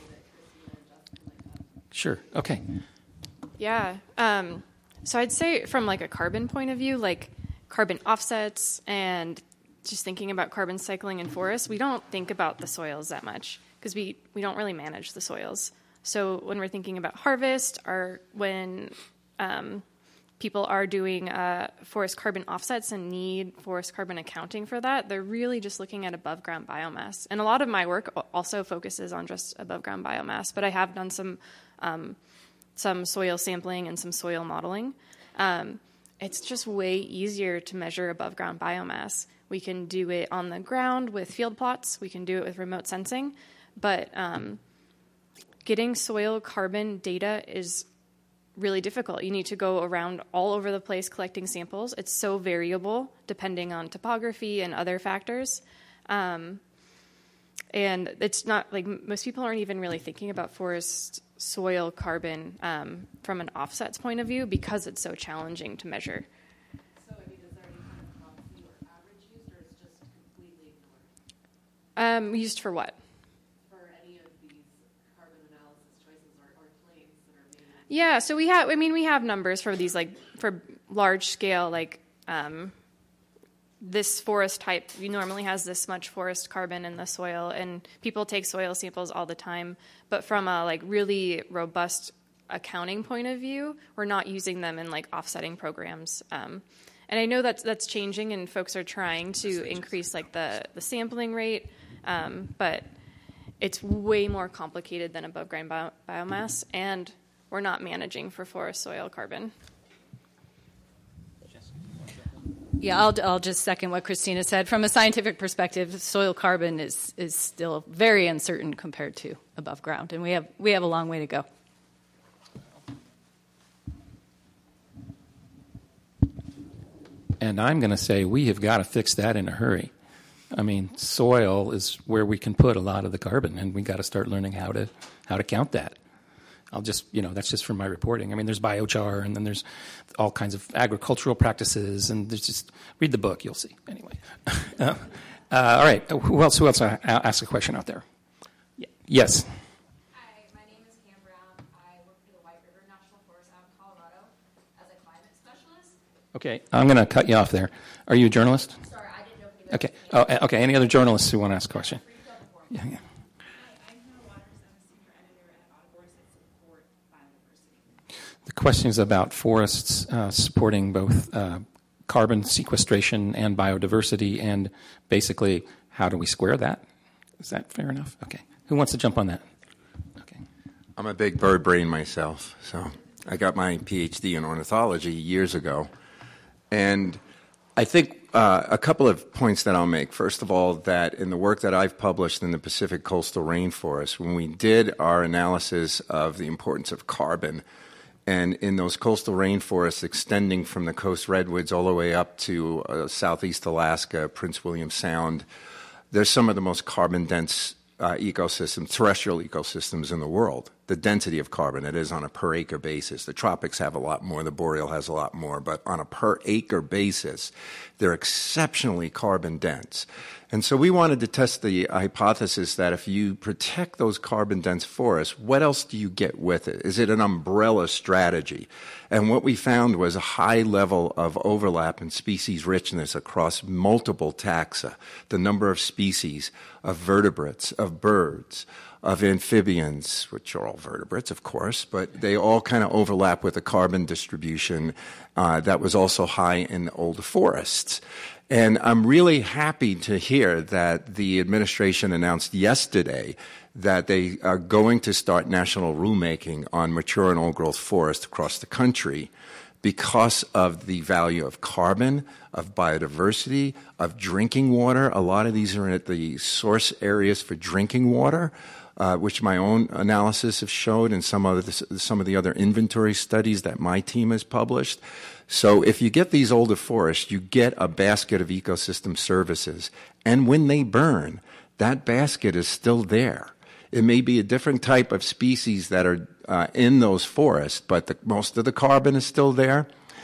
Sure. Okay. Yeah. So I'd say from like a carbon point of view, like carbon offsets and just thinking about carbon cycling in forests, we don't think about the soils that much because we don't really manage the soils. So when we're thinking about harvest or when people are doing forest carbon offsets and need forest carbon accounting for that, they're really just looking at above ground biomass. And a lot of my work also focuses on just above ground biomass, but I have done some soil sampling and some soil modeling. It's just way easier to measure above ground biomass. We can do it on the ground with field plots. We can do it with remote sensing. But getting soil carbon data is really difficult. You need to go around all over the place collecting samples. It's so variable depending on topography and other factors. And it's not like most people aren't even really thinking about forest soil carbon from an offsets point of view because it's so challenging to measure. So, I mean, is there any kind of proxy or average used, or is it just completely ignored? Used for what? For any of these carbon analysis choices or claims that are made? Yeah, so we have numbers for these, like, for large scale, like, this forest type normally has this much forest carbon in the soil, and people take soil samples all the time. But from a like really robust accounting point of view, we're not using them in like offsetting programs. And I know that's changing, and folks are trying to increase like the sampling rate, but it's way more complicated than above ground biomass, and we're not managing for forest soil carbon. Yeah, I'll just second what Christina said. From a scientific perspective, soil carbon is still very uncertain compared to above ground, and we have a long way to go. And I'm going to say we have got to fix that in a hurry. I mean, soil is where we can put a lot of the carbon, and we got to start learning how to count that. I'll just, that's just from my reporting. I mean, there's biochar, and then there's all kinds of agricultural practices, and there's just, read the book, you'll see. Anyway. All right, who else? I'll ask a question out there. Yes. Hi, my name is Cam Brown. I work for the White River National Forest out in Colorado as a climate specialist. Okay, I'm going to cut you off there. Are you a journalist? Sorry, I didn't know if anybody Okay. Oh, okay. Any other journalists who want to ask a question? Yeah. I'm Hannah Waters. I'm a senior editor at Audubon that support biodiversity. The question is about forests supporting both carbon sequestration and biodiversity, and basically, how do we square that? Is that fair enough? Okay. Who wants to jump on that? Okay. I'm a big bird brain myself, so I got my PhD in ornithology years ago. And I think a couple of points that I'll make. First of all, that in the work that I've published in the Pacific coastal rainforest, when we did our analysis of the importance of carbon, and in those coastal rainforests extending from the coast redwoods all the way up to southeast Alaska, Prince William Sound, there's some of the most carbon-dense ecosystems, terrestrial ecosystems in the world. the density of carbon, that is on a per acre basis. The tropics have a lot more, the boreal has a lot more, but on a per acre basis, they're exceptionally carbon dense. And so we wanted to test the hypothesis that if you protect those carbon-dense forests, what else do you get with it? Is it an umbrella strategy? And what we found was a high level of overlap in species richness across multiple taxa, the number of species of vertebrates, of birds, of amphibians, which are all vertebrates, of course, but they all kind of overlap with a carbon distribution that was also high in older forests. And I'm really happy to hear that the administration announced yesterday that they are going to start national rulemaking on mature and old-growth forests across the country because of the value of carbon, of biodiversity, of drinking water. A lot of these are at the source areas for drinking water, which my own analysis have showed, and some of the other inventory studies that my team has published. So if you get these older forests, you get a basket of ecosystem services. And when they burn, that basket is still there. It may be a different type of species that are in those forests, but most of the carbon is still there.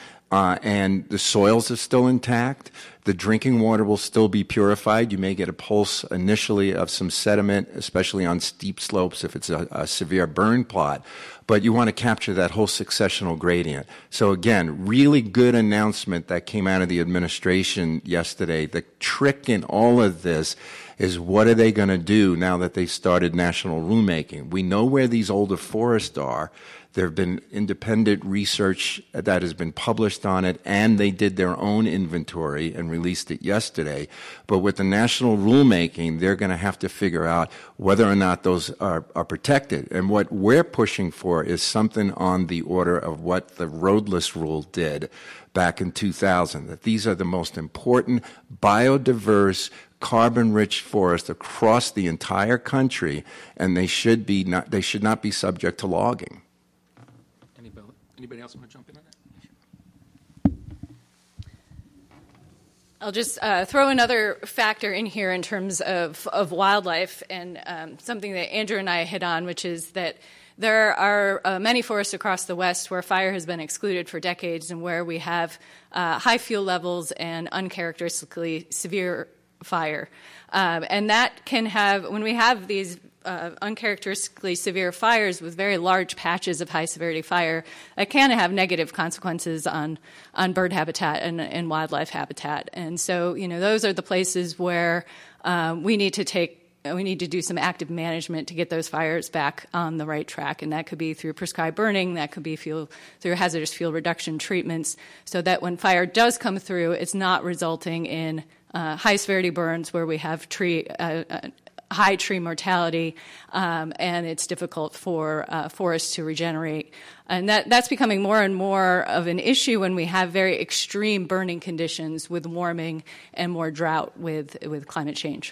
And the soils are still intact. The drinking water will still be purified. You may get a pulse initially of some sediment, especially on steep slopes if it's a severe burn plot. But you want to capture that whole successional gradient. So again, really good announcement that came out of the administration yesterday. The trick in all of this is what are they going to do now that they've started national rulemaking? We know where these older forests are. There have been independent research that has been published on it, and they did their own inventory and released it yesterday. But with the national rulemaking, they're going to have to figure out whether or not those are protected. And what we're pushing for is something on the order of what the roadless rule did back in 2000, that these are the most important biodiverse carbon-rich forests across the entire country, and they should not be subject to logging. Anybody else want to jump in on that? I'll just throw another factor in here in terms of wildlife, and something that Andrew and I hit on, which is that there are many forests across the West where fire has been excluded for decades and where we have high fuel levels and uncharacteristically severe fire. And that can have, when we have these uncharacteristically severe fires with very large patches of high severity fire, that can have negative consequences on bird habitat and wildlife habitat. And so, those are the places where we need to do some active management to get those fires back on the right track. And that could be through prescribed burning, that could be through hazardous fuel reduction treatments, so that when fire does come through, it's not resulting in high severity burns where we have high tree mortality, and it's difficult for forests to regenerate. And that's becoming more and more of an issue when we have very extreme burning conditions with warming and more drought with climate change.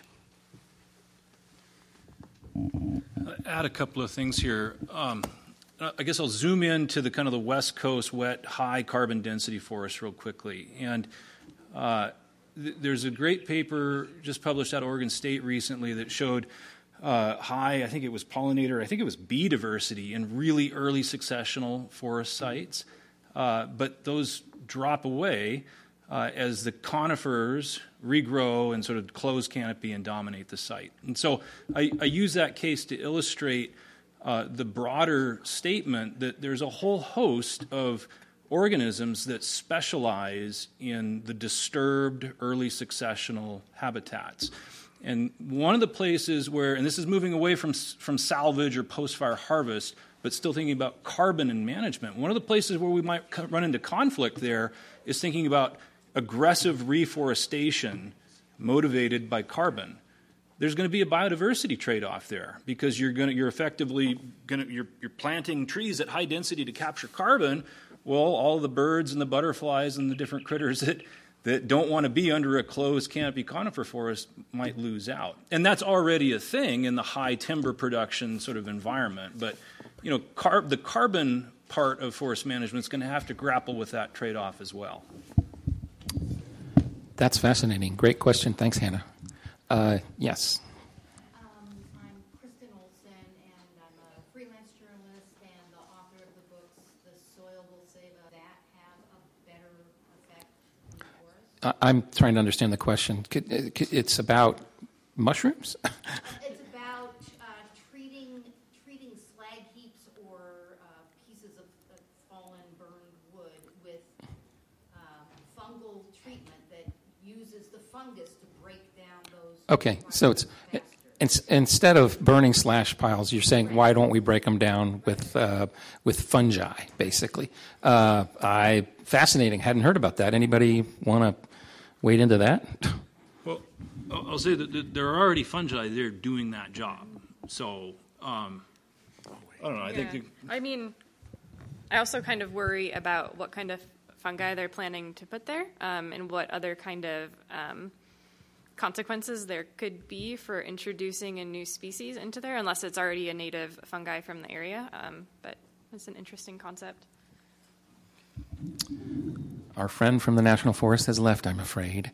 Add a couple of things here. I guess I'll zoom in to the West Coast wet, high carbon density forests real quickly. And there's a great paper just published out of Oregon State recently that showed high, I think it was pollinator, I think it was bee diversity in really early successional forest sites. But those drop away as the conifers regrow and sort of close canopy and dominate the site. And so I use that case to illustrate the broader statement that there's a whole host of organisms that specialize in the disturbed early successional habitats. And one of the places where, and this is moving away from salvage or post-fire harvest, but still thinking about carbon and management, one of the places where we might run into conflict there is thinking about aggressive reforestation motivated by carbon. There's going to be a biodiversity trade-off there because you're planting trees at high density to capture carbon. Well, all the birds and the butterflies and the different critters that don't want to be under a closed canopy conifer forest might lose out. And that's already a thing in the high timber production sort of environment. But, the carbon part of forest management is going to have to grapple with that trade-off as well. That's fascinating. Great question. Thanks, Hannah. Yes. I'm Kristen Olson, and I'm a freelance journalist that have a better effect on the forest? I'm trying to understand the question. It's about mushrooms? It's about treating slag heaps or pieces of fallen, burned wood with fungal treatment that uses the fungus to break down those. Okay, so it's instead of burning slash piles, you're saying why don't we break them down with fungi, basically? Fascinating. Hadn't heard about that. Anybody want to wade into that? Well, I'll say that there are already fungi there doing that job. So, I don't know. I think. I also kind of worry about what kind of fungi they're planning to put there, and what other kind of consequences there could be for introducing a new species into there, unless it's already a native fungi from the area. But it's an interesting concept. Our friend from the National Forest has left, I'm afraid.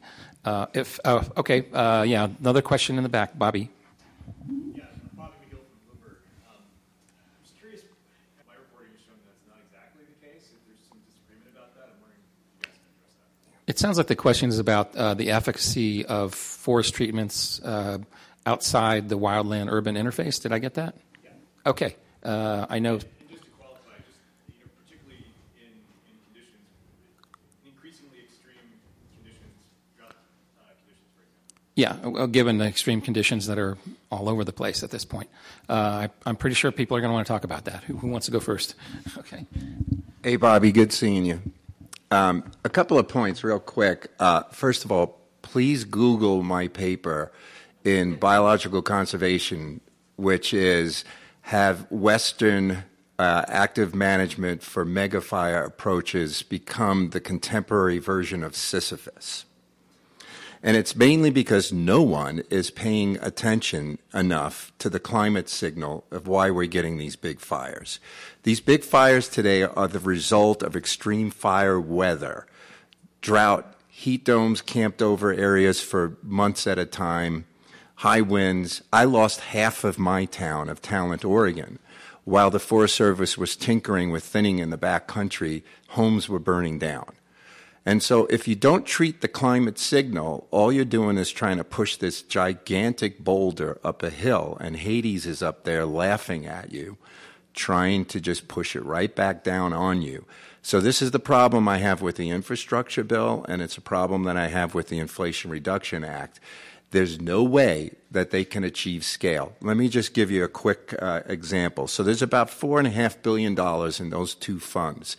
Another question in the back. Bobby. Yeah, Bobby McGill from Bloomberg. I'm just curious, my reporting has shown that's not exactly the case. If there's some disagreement about that, I'm wondering if you guys can address that. It sounds like the question is about the efficacy of forest treatments outside the wildland-urban interface. Did I get that? Yeah. Okay. I know. And just to qualify, particularly in conditions, increasingly extreme conditions, drought conditions, for example. Yeah, given the extreme conditions that are all over the place at this point. I'm pretty sure people are going to want to talk about that. Who wants to go first? Okay. Hey, Bobby, good seeing you. A couple of points real quick. First of all, please Google my paper in Biological Conservation, which is have Western active management for megafire approaches become the contemporary version of Sisyphus. And it's mainly because no one is paying attention enough to the climate signal of why we're getting these big fires. These big fires today are the result of extreme fire weather, drought, heat domes camped over areas for months at a time, high winds. I lost half of my town of Talent, Oregon. While the Forest Service was tinkering with thinning in the back country, homes were burning down. And so if you don't treat the climate signal, all you're doing is trying to push this gigantic boulder up a hill, and Hades is up there laughing at you, trying to just push it right back down on you. So this is the problem I have with the infrastructure bill, and it's a problem that I have with the Inflation Reduction Act. There's no way that they can achieve scale. Let me just give you a quick example. So there's about $4.5 billion in those two funds.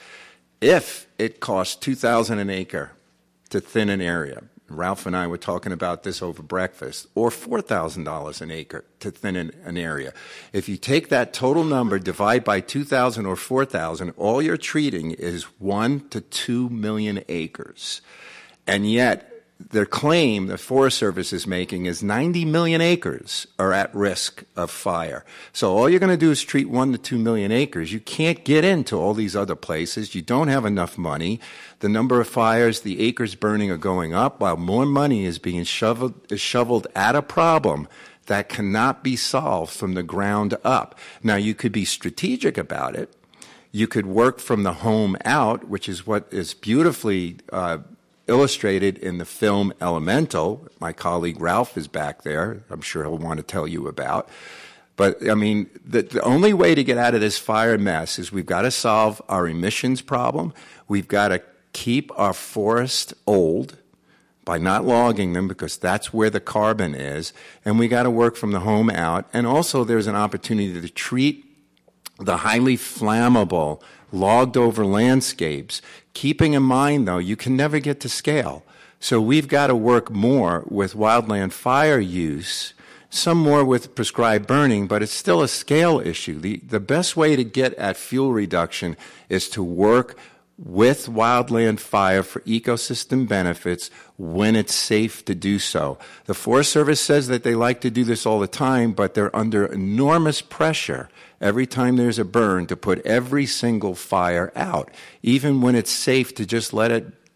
If it costs $2,000 an acre to thin an area, Ralph and I were talking about this over breakfast, or $4,000 an acre to thin an area. If you take that total number, divide by 2,000 or 4,000, all you're treating is 1 to 2 million acres. And yet, the claim the Forest Service is making is 90 million acres are at risk of fire. So all you're going to do is treat 1 to 2 million acres. You can't get into all these other places. You don't have enough money. The number of fires, the acres burning are going up, while more money is being shoveled at a problem that cannot be solved from the ground up. Now, you could be strategic about it. You could work from the home out, which is what is beautifully illustrated in the film Elemental. My colleague Ralph is back there. I'm sure he'll want to tell you about. But, I mean, the only way to get out of this fire mess is we've got to solve our emissions problem. We've got to keep our forests old by not logging them, because that's where the carbon is. And we got to work from the home out. And also there's an opportunity to treat the highly flammable, logged over landscapes, keeping in mind, though, you can never get to scale. So we've got to work more with wildland fire use, some more with prescribed burning, but it's still a scale issue. The best way to get at fuel reduction is to work with wildland fire for ecosystem benefits when it's safe to do so. The Forest Service says that they like to do this all the time, but they're under enormous pressure every time there's a burn to put every single fire out, even when it's safe to just let it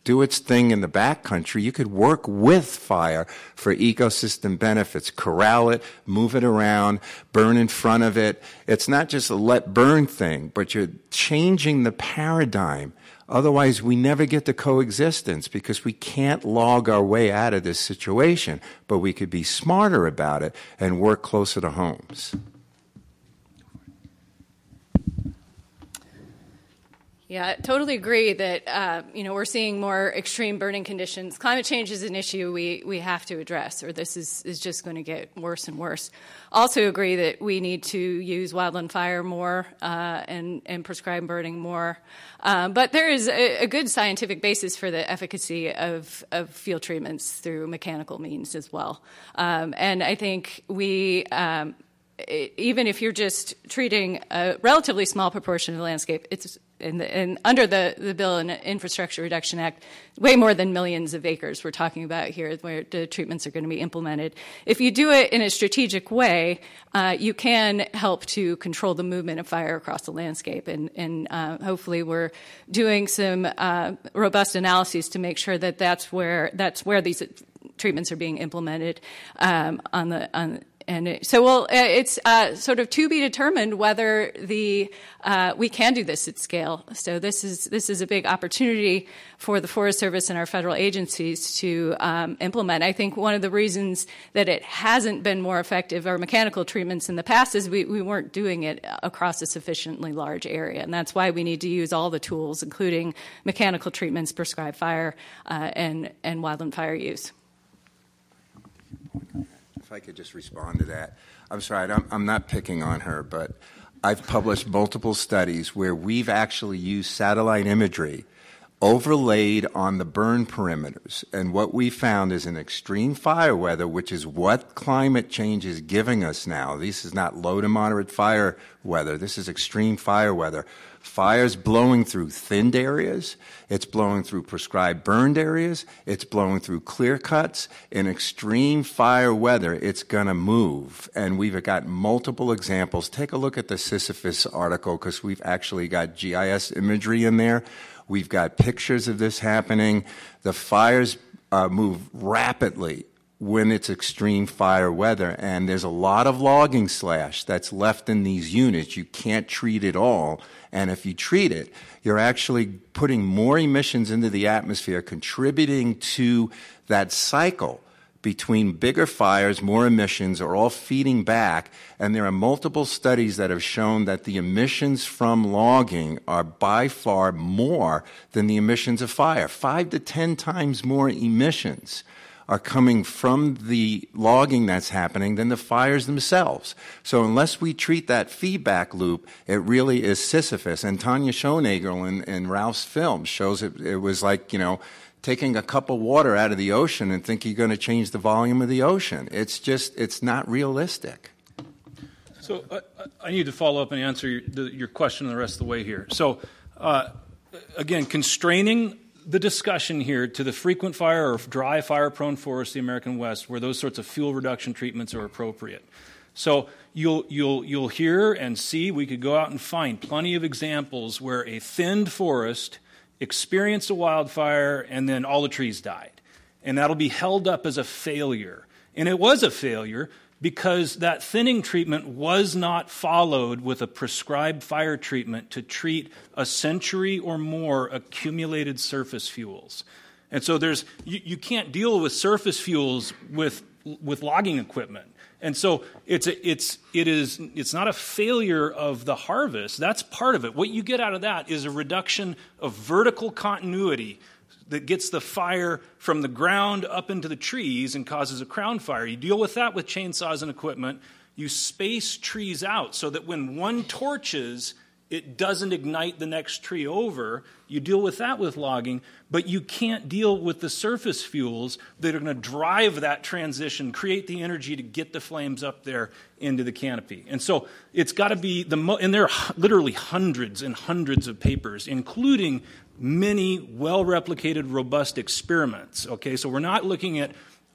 do its thing in the backcountry. You could work with fire for ecosystem benefits, corral it, move it around, burn in front of it. It's not just a let burn thing, but you're changing the paradigm. Otherwise, we never get to coexistence because we can't log our way out of this situation, but we could be smarter about it and work closer to homes. Yeah, I totally agree that we're seeing more extreme burning conditions. Climate change is an issue we have to address, or this is just going to get worse and worse. Also agree that we need to use wildland fire more and prescribe burning more. But there is a good scientific basis for the efficacy of field treatments through mechanical means as well. And I think we even if you're just treating a relatively small proportion of the landscape, it's and under the Bill and Infrastructure Reduction Act, way more than millions of acres we're talking about here where the treatments are going to be implemented. If you do it in a strategic way, you can help to control the movement of fire across the landscape. And hopefully we're doing some robust analyses to make sure that that's where these treatments are being implemented it's sort of to be determined whether we can do this at scale. So this is a big opportunity for the Forest Service and our federal agencies to implement. I think one of the reasons that it hasn't been more effective, our mechanical treatments in the past, is we weren't doing it across a sufficiently large area, and that's why we need to use all the tools, including mechanical treatments, prescribed fire, and wildland fire use. If I could just respond to that. I'm sorry, I'm not picking on her, but I've published multiple studies where we've actually used satellite imagery overlaid on the burn perimeters. And what we found is in extreme fire weather, which is what climate change is giving us now. This is not low to moderate fire weather. This is extreme fire weather. Fire's blowing through thinned areas. It's blowing through prescribed burned areas. It's blowing through clear cuts. In extreme fire weather, it's going to move. And we've got multiple examples. Take a look at the Sisyphus article because we've actually got GIS imagery in there. We've got pictures of this happening. The fires move rapidly when it's extreme fire weather, and there's a lot of logging slash that's left in these units. You can't treat it all, and if you treat it, you're actually putting more emissions into the atmosphere, contributing to that cycle between bigger fires, more emissions, are all feeding back, and there are multiple studies that have shown that the emissions from logging are by far more than the emissions of fire. 5 to 10 times more emissions are coming from the logging that's happening than the fires themselves. So unless we treat that feedback loop, it really is Sisyphus. And Tanya Schoenagel in Ralph's film shows it was like, taking a cup of water out of the ocean and think you're going to change the volume of the ocean. It's not realistic. So I need to follow up and answer your question the rest of the way here. So again, constraining the discussion here to the frequent fire or dry fire-prone forests of the American West, where those sorts of fuel reduction treatments are appropriate. So you'll hear and see, we could go out and find plenty of examples where a thinned forest experienced a wildfire and then all the trees died. And that'll be held up as a failure. And it was a failure because that thinning treatment was not followed with a prescribed fire treatment to treat a century or more accumulated surface fuels. And so you can't deal with surface fuels with logging equipment. And so it's not a failure of the harvest. That's part of it. What you get out of that is a reduction of vertical continuity that gets the fire from the ground up into the trees and causes a crown fire. You deal with that with chainsaws and equipment. You space trees out so that when one torches, it doesn't ignite the next tree over. You deal with that with logging, but you can't deal with the surface fuels that are going to drive that transition, create the energy to get the flames up there into the canopy. And so it's got to be and there are literally hundreds and hundreds of papers, including many well-replicated, robust experiments. Okay, so we're not looking at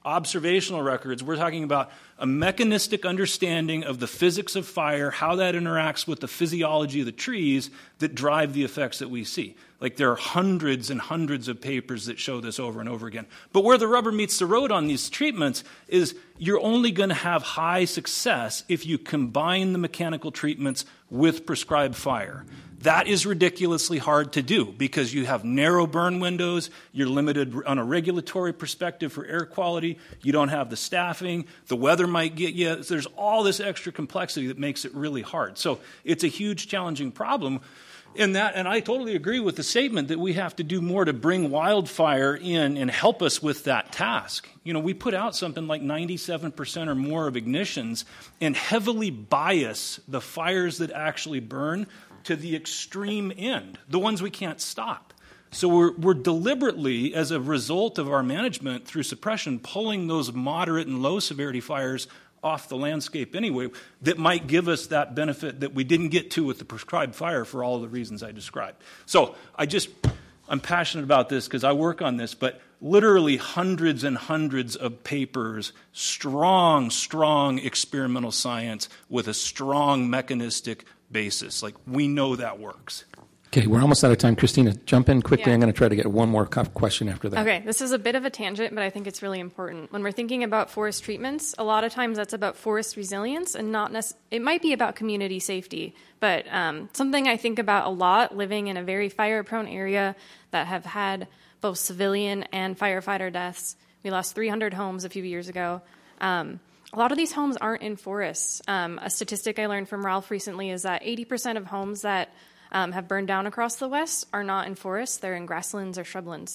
observational records. We're talking about a mechanistic understanding of the physics of fire, how that interacts with the physiology of the trees that drive the effects that we see. Like, there are hundreds and hundreds of papers that show this over and over again. But where the rubber meets the road on these treatments is you're only going to have high success if you combine the mechanical treatments with prescribed fire. That is ridiculously hard to do because you have narrow burn windows, you're limited on a regulatory perspective for air quality, you don't have the staffing, the weather might get you. There's all this extra complexity that makes it really hard. So it's a huge, challenging problem. In that, and I totally agree with the statement that we have to do more to bring wildfire in and help us with that task. You know, we put out something like 97% or more of ignitions and heavily bias the fires that actually burn to the extreme end, the ones we can't stop. So we're deliberately, as a result of our management through suppression, pulling those moderate and low severity fires off the landscape anyway that might give us that benefit that we didn't get to with the prescribed fire for all the reasons I described. So I'm passionate about this because I work on this, but literally hundreds and hundreds of papers, strong experimental science with a strong mechanistic basis. Like, we know that works. Okay, we're almost out of time. Christina, jump in quickly. Yeah. I'm going to try to get one more question after that. Okay, this is a bit of a tangent, but I think it's really important. When we're thinking about forest treatments, a lot of times that's about forest resilience and not it might be about community safety. But something I think about a lot, living in a very fire-prone area that have had both civilian and firefighter deaths. We lost 300 homes a few years ago. A lot of these homes aren't in forests. A statistic I learned from Ralph recently is that 80% of homes that have burned down across the West are not in forests. They're in grasslands or shrublands.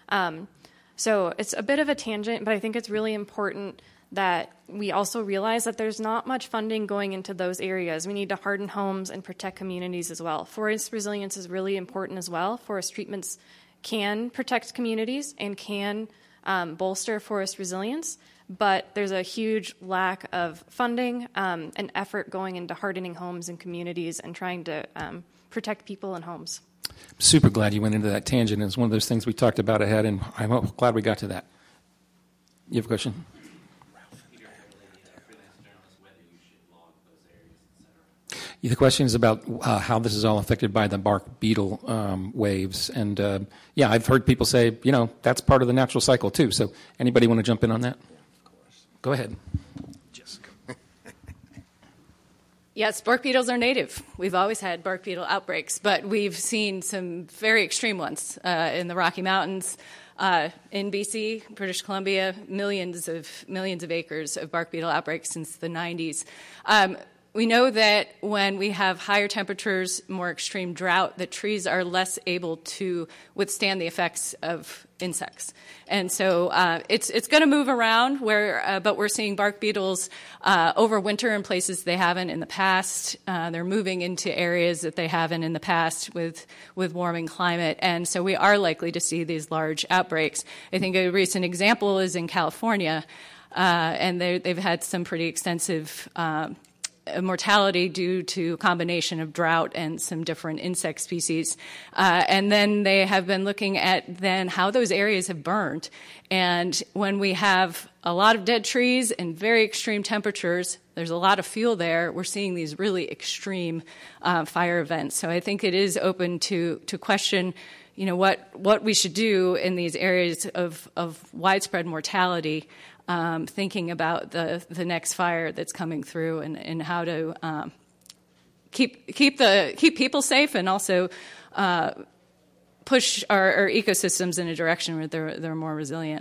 So it's a bit of a tangent, but I think it's really important that we also realize that there's not much funding going into those areas. We need to harden homes and protect communities as well. Forest resilience is really important as well. Forest treatments can protect communities and can bolster forest resilience, but there's a huge lack of funding and effort going into hardening homes and communities and trying to protect people and homes. I'm super glad you went into that tangent. It's one of those things we talked about ahead, and I'm glad we got to that. You have a question? The question is about how this is all affected by the bark beetle waves. And, yeah, I've heard people say, you know, that's part of the natural cycle, too. So anybody want to jump in on that? Yeah, of course. Go ahead. Jessica. Yes, bark beetles are native. We've always had bark beetle outbreaks, but we've seen some very extreme ones in the Rocky Mountains, in BC, British Columbia, millions of acres of bark beetle outbreaks since the 90s. We know that when we have higher temperatures, more extreme drought, that trees are less able to withstand the effects of insects. And so it's going to move around, but we're seeing bark beetles overwinter in places they haven't in the past. They're moving into areas that they haven't in the past with warming climate. And so we are likely to see these large outbreaks. I think a recent example is in California, and they've had some pretty extensive mortality due to a combination of drought and some different insect species. And then they have been looking at then how those areas have burned. And when we have a lot of dead trees and very extreme temperatures, there's a lot of fuel there. We're seeing these really extreme fire events. So I think it is open to question, you know, what we should do in these areas of widespread mortality, thinking about the next fire that's coming through and how to keep people safe and also push our ecosystems in a direction where they're more resilient.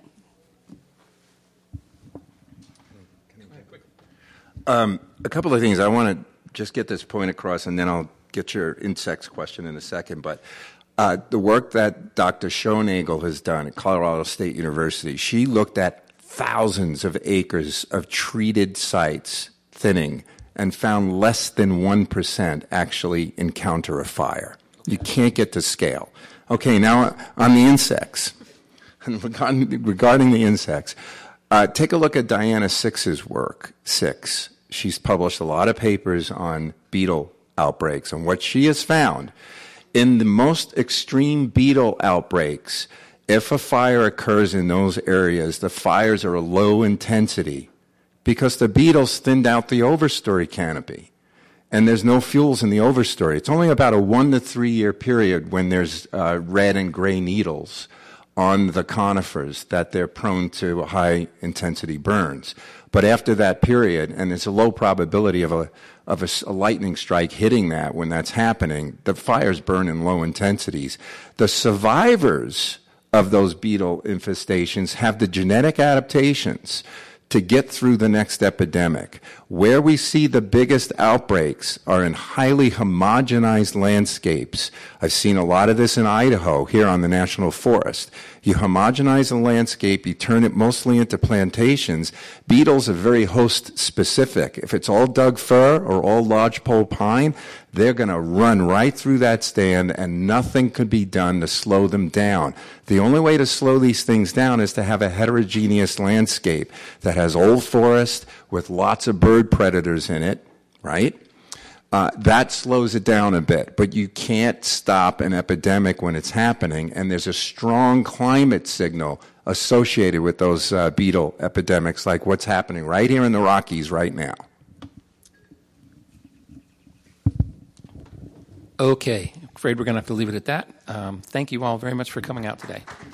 A couple of things. I want to just get this point across, and then I'll get your insects question in a second. But the work that Dr. Schoenagel has done at Colorado State University, she looked at thousands of acres of treated sites thinning and found less than 1% actually encounter a fire. You can't get to scale. Okay, now on the insects. Regarding the insects, take a look at Diana Six's work, Six. She's published a lot of papers on beetle outbreaks, and what she has found in the most extreme beetle outbreaks, if a fire occurs in those areas, the fires are low intensity because the beetles thinned out the overstory canopy. And there's no fuels in the overstory. It's only about a 1 to 3 year period when there's red and gray needles on the conifers that they're prone to high intensity burns. But after that period, and there's a low probability of a lightning strike hitting that when that's happening, the fires burn in low intensities. The survivors of those beetle infestations have the genetic adaptations to get through the next epidemic. Where we see the biggest outbreaks are in highly homogenized landscapes. I've seen a lot of this in Idaho, here on the National Forest. You homogenize a landscape, you turn it mostly into plantations. Beetles are very host specific. If it's all Doug fir or all lodgepole pine, they're going to run right through that stand and nothing could be done to slow them down. The only way to slow these things down is to have a heterogeneous landscape that has old forest with lots of bird predators in it, right? That slows it down a bit, but you can't stop an epidemic when it's happening, and there's a strong climate signal associated with those beetle epidemics, like what's happening right here in the Rockies right now. Okay, afraid we're going to have to leave it at that. Thank you all very much for coming out today.